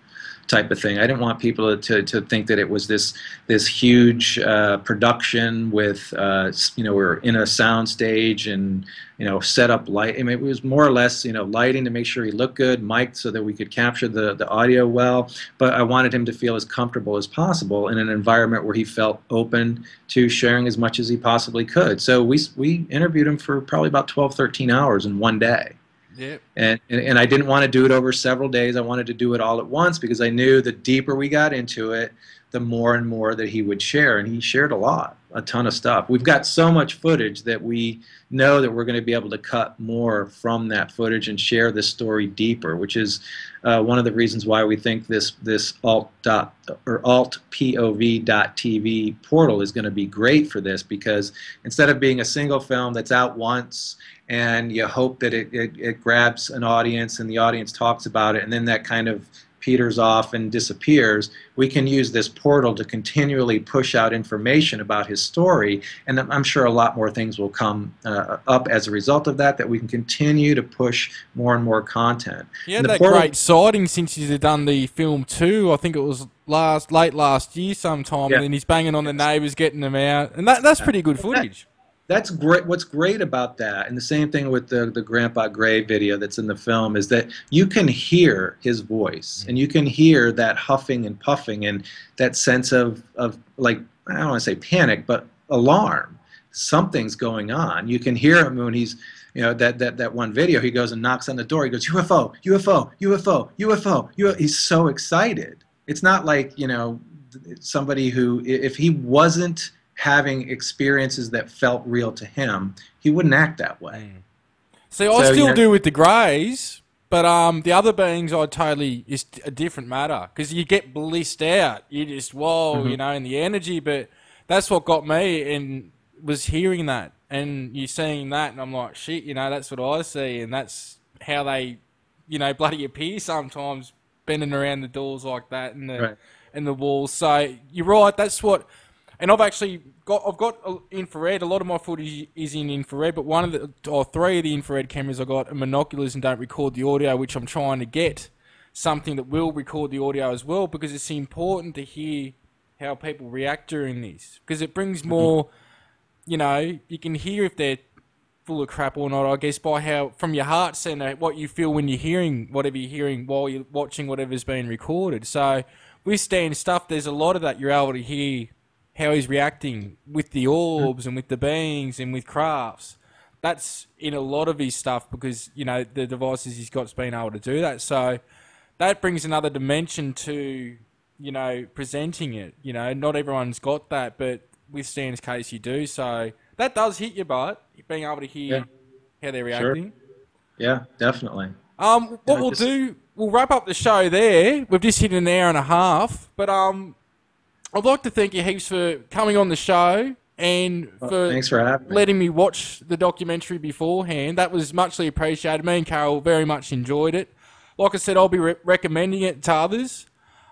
type of thing. I didn't want people to, to think that it was this this huge uh, production with uh, you know, we're in a sound stage and, you know, set up light. I mean, it was more or less, you know, lighting to make sure he looked good, mic'd so that we could capture the the audio well. But I wanted him to feel as comfortable as possible in an environment where he felt open to sharing as much as he possibly could. So we we interviewed him for probably about twelve, thirteen hours in one day. Yep. And, and and I didn't want to do it over several days. I wanted to do it all at once because I knew the deeper we got into it, the more and more that he would share. And he shared a lot, a ton of stuff. We've got so much footage that we know that we're going to be able to cut more from that footage and share this story deeper, which is uh, one of the reasons why we think this this alt dot or alt P O V dot T V portal is going to be great for this, because instead of being a single film that's out once and you hope that it, it, it grabs an audience and the audience talks about it and then that kind of peters off and disappears, we can use this portal to continually push out information about his story, and I'm sure a lot more things will come uh, up as a result of that, that we can continue to push more and more content. Yeah, that portal, great sighting since he's done the film too. I think it was last late last year sometime, yeah. And then he's banging on the neighbours, getting them out, and that that's pretty good footage. That's great. What's great about that, and the same thing with the, the Grandpa Gray video that's in the film, is that you can hear his voice, and you can hear that huffing and puffing and that sense of, of like, I don't want to say panic, but alarm. Something's going on. You can hear him when he's, you know, that, that, that one video, he goes and knocks on the door. He goes, U F O, U F O, U F O, U F O. U F O. He's so excited. It's not like, you know, somebody who, if he wasn't having experiences that felt real to him, he wouldn't act that way. See, I so, still you know, do with the Greys, but um, the other beings I totally is a different matter, because you get blissed out. You just whoa, mm-hmm. you know, in the energy. But that's what got me, and was hearing that and you seeing that, and I'm like, shit, you know, that's what I see, and that's how they, you know, bloody appear sometimes, bending around the doors like that and the right. and the walls. So you're right. That's what. And I've actually got, I've got infrared. A lot of my footage is in infrared, but one of the, or three of the infrared cameras I got are monoculars and don't record the audio, which I'm trying to get something that will record the audio as well, because it's important to hear how people react during this, because it brings more, you know, you can hear if they're full of crap or not, I guess, by how, from your heart center, what you feel when you're hearing whatever you're hearing while you're watching whatever's being recorded. So with Stan's stuff, there's a lot of that you're able to hear how he's reacting with the orbs and with the beings and with crafts. That's in a lot of his stuff, because, you know, the devices he's got's been able to do that. So that brings another dimension to, you know, presenting it. You know, not everyone's got that, but with Stan's case you do. So that does hit your butt, being able to hear yeah. how they're reacting. Sure. Yeah, definitely. Um, what yeah, we'll just... do, we'll wrap up the show there. We've just hit an hour and a half, but um, I'd like to thank you heaps for coming on the show and for, well, thanks for having me. letting me watch the documentary beforehand. That was muchly appreciated. Me and Carol very much enjoyed it. Like I said, I'll be re- recommending it to others.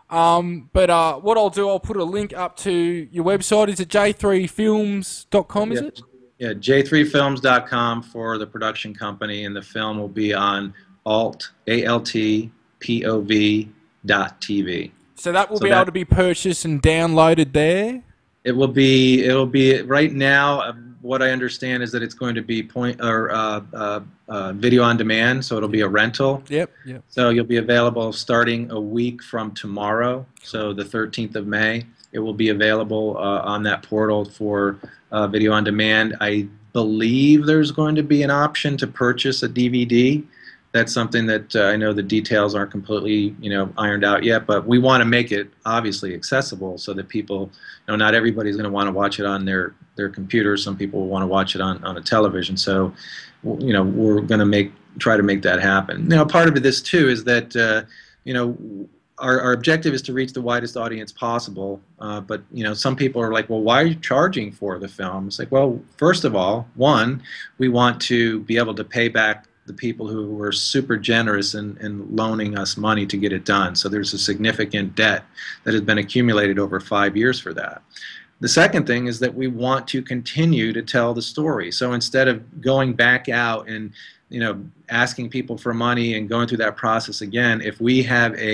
Um, but uh, what I'll do, I'll put a link up to your website. Is it j three films dot com, is yeah. it? Yeah, j three films dot com for the production company, and the film will be on alt, A L T P O V dot T V. So that will so be that, able to be purchased and downloaded there? It will be, it will be, right now, uh, what I understand is that it's going to be point or uh, uh, uh, video on demand, so it'll be a rental. Yep, yep. So you'll be available starting a week from tomorrow, so the thirteenth of May. It will be available uh, on that portal for uh, video on demand. I believe there's going to be an option to purchase a D V D. That's something that uh, I know the details aren't completely, you know, ironed out yet, but we want to make it obviously accessible so that people, you know, not everybody's going to want to watch it on their, their computer. Some people will want to watch it on, on a television. So, you know, we're going to make, try to make that happen. Now, part of this too is that, uh, you know, our, our objective is to reach the widest audience possible. Uh, but, you know, some people are like, well, why are you charging for the film? It's like, well, first of all, one, we want to be able to pay back the people who were super generous in, in loaning us money to get it done. So there's a significant debt that has been accumulated over five years for that. The second thing is that we want to continue to tell the story. So instead of going back out and, you know, asking people for money and going through that process again, if we have a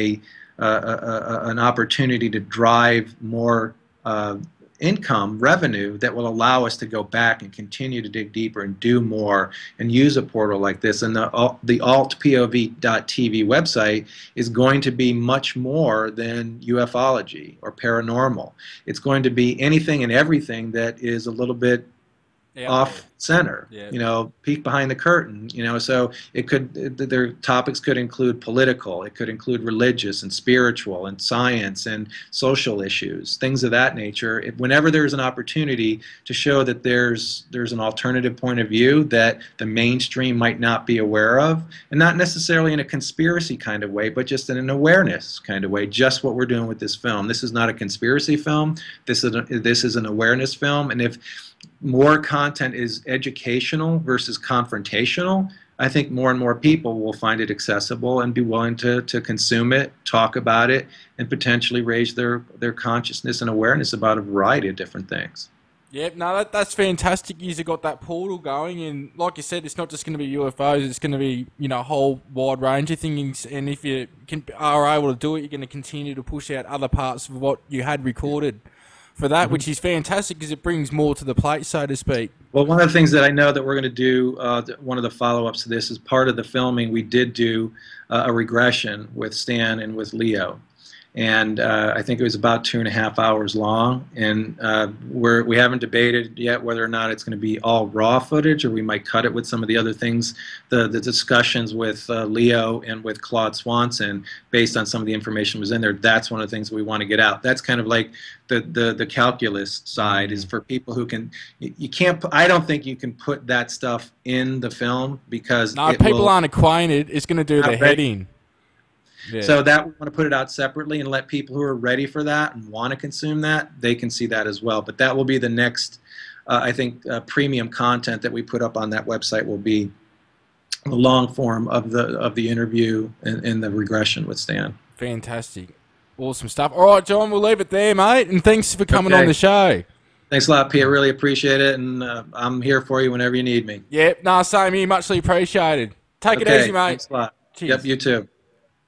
uh, a, a, an opportunity to drive more uh, income, revenue that will allow us to go back and continue to dig deeper and do more and use a portal like this. And the, the alt P O V dot T V website is going to be much more than ufology or paranormal. It's going to be anything and everything that is a little bit Yep. off center, yep. you know, peek behind the curtain, you know, so it could, their topics could include political, it could include religious and spiritual and science and social issues, things of that nature. If, whenever there's an opportunity to show that there's there's an alternative point of view that the mainstream might not be aware of, and not necessarily in a conspiracy kind of way, but just in an awareness kind of way, just what we're doing with this film. This is not a conspiracy film. This is a, this is an awareness film, and if more content is educational versus confrontational, I think more and more people will find it accessible and be willing to, to consume it, talk about it, and potentially raise their, their consciousness and awareness about a variety of different things. Yep, no, that, that's fantastic. You've got that portal going, and like you said, it's not just going to be U F Os, it's going to be, you know, a whole wide range of things, and if you can, are able to do it, you're going to continue to push out other parts of what you had recorded for that, mm-hmm. which is fantastic because it brings more to the plate, so to speak. Well, one of the things that I know that we're going to do, uh, one of the follow-ups to this is part of the filming, we did do uh, a regression with Stan and with Leo. And uh, I think it was about two and a half hours long, and uh, we're, we haven't debated yet whether or not it's going to be all raw footage, or we might cut it with some of the other things, the, the discussions with uh, Leo and with Claude Swanson, based on some of the information was in there. That's one of the things we want to get out. That's kind of like the, the, the calculus side, mm-hmm. is for people who can, you, you can't, I don't think you can put that stuff in the film because no, people will, aren't acquainted, it's going to do the heading. Yeah. So that we want to put it out separately and let people who are ready for that and want to consume that, they can see that as well. But that will be the next, uh, I think, uh, premium content that we put up on that website will be the long form of the of the interview and, and the regression with Stan. Fantastic. Awesome stuff. All right, John, we'll leave it there, mate. And thanks for coming okay. on the show. Thanks a lot, Pete. I really appreciate it. And uh, I'm here for you whenever you need me. Yep. No, same here. Muchly appreciated. Take okay. it easy, mate. Thanks a lot. Cheers. Yep, you too.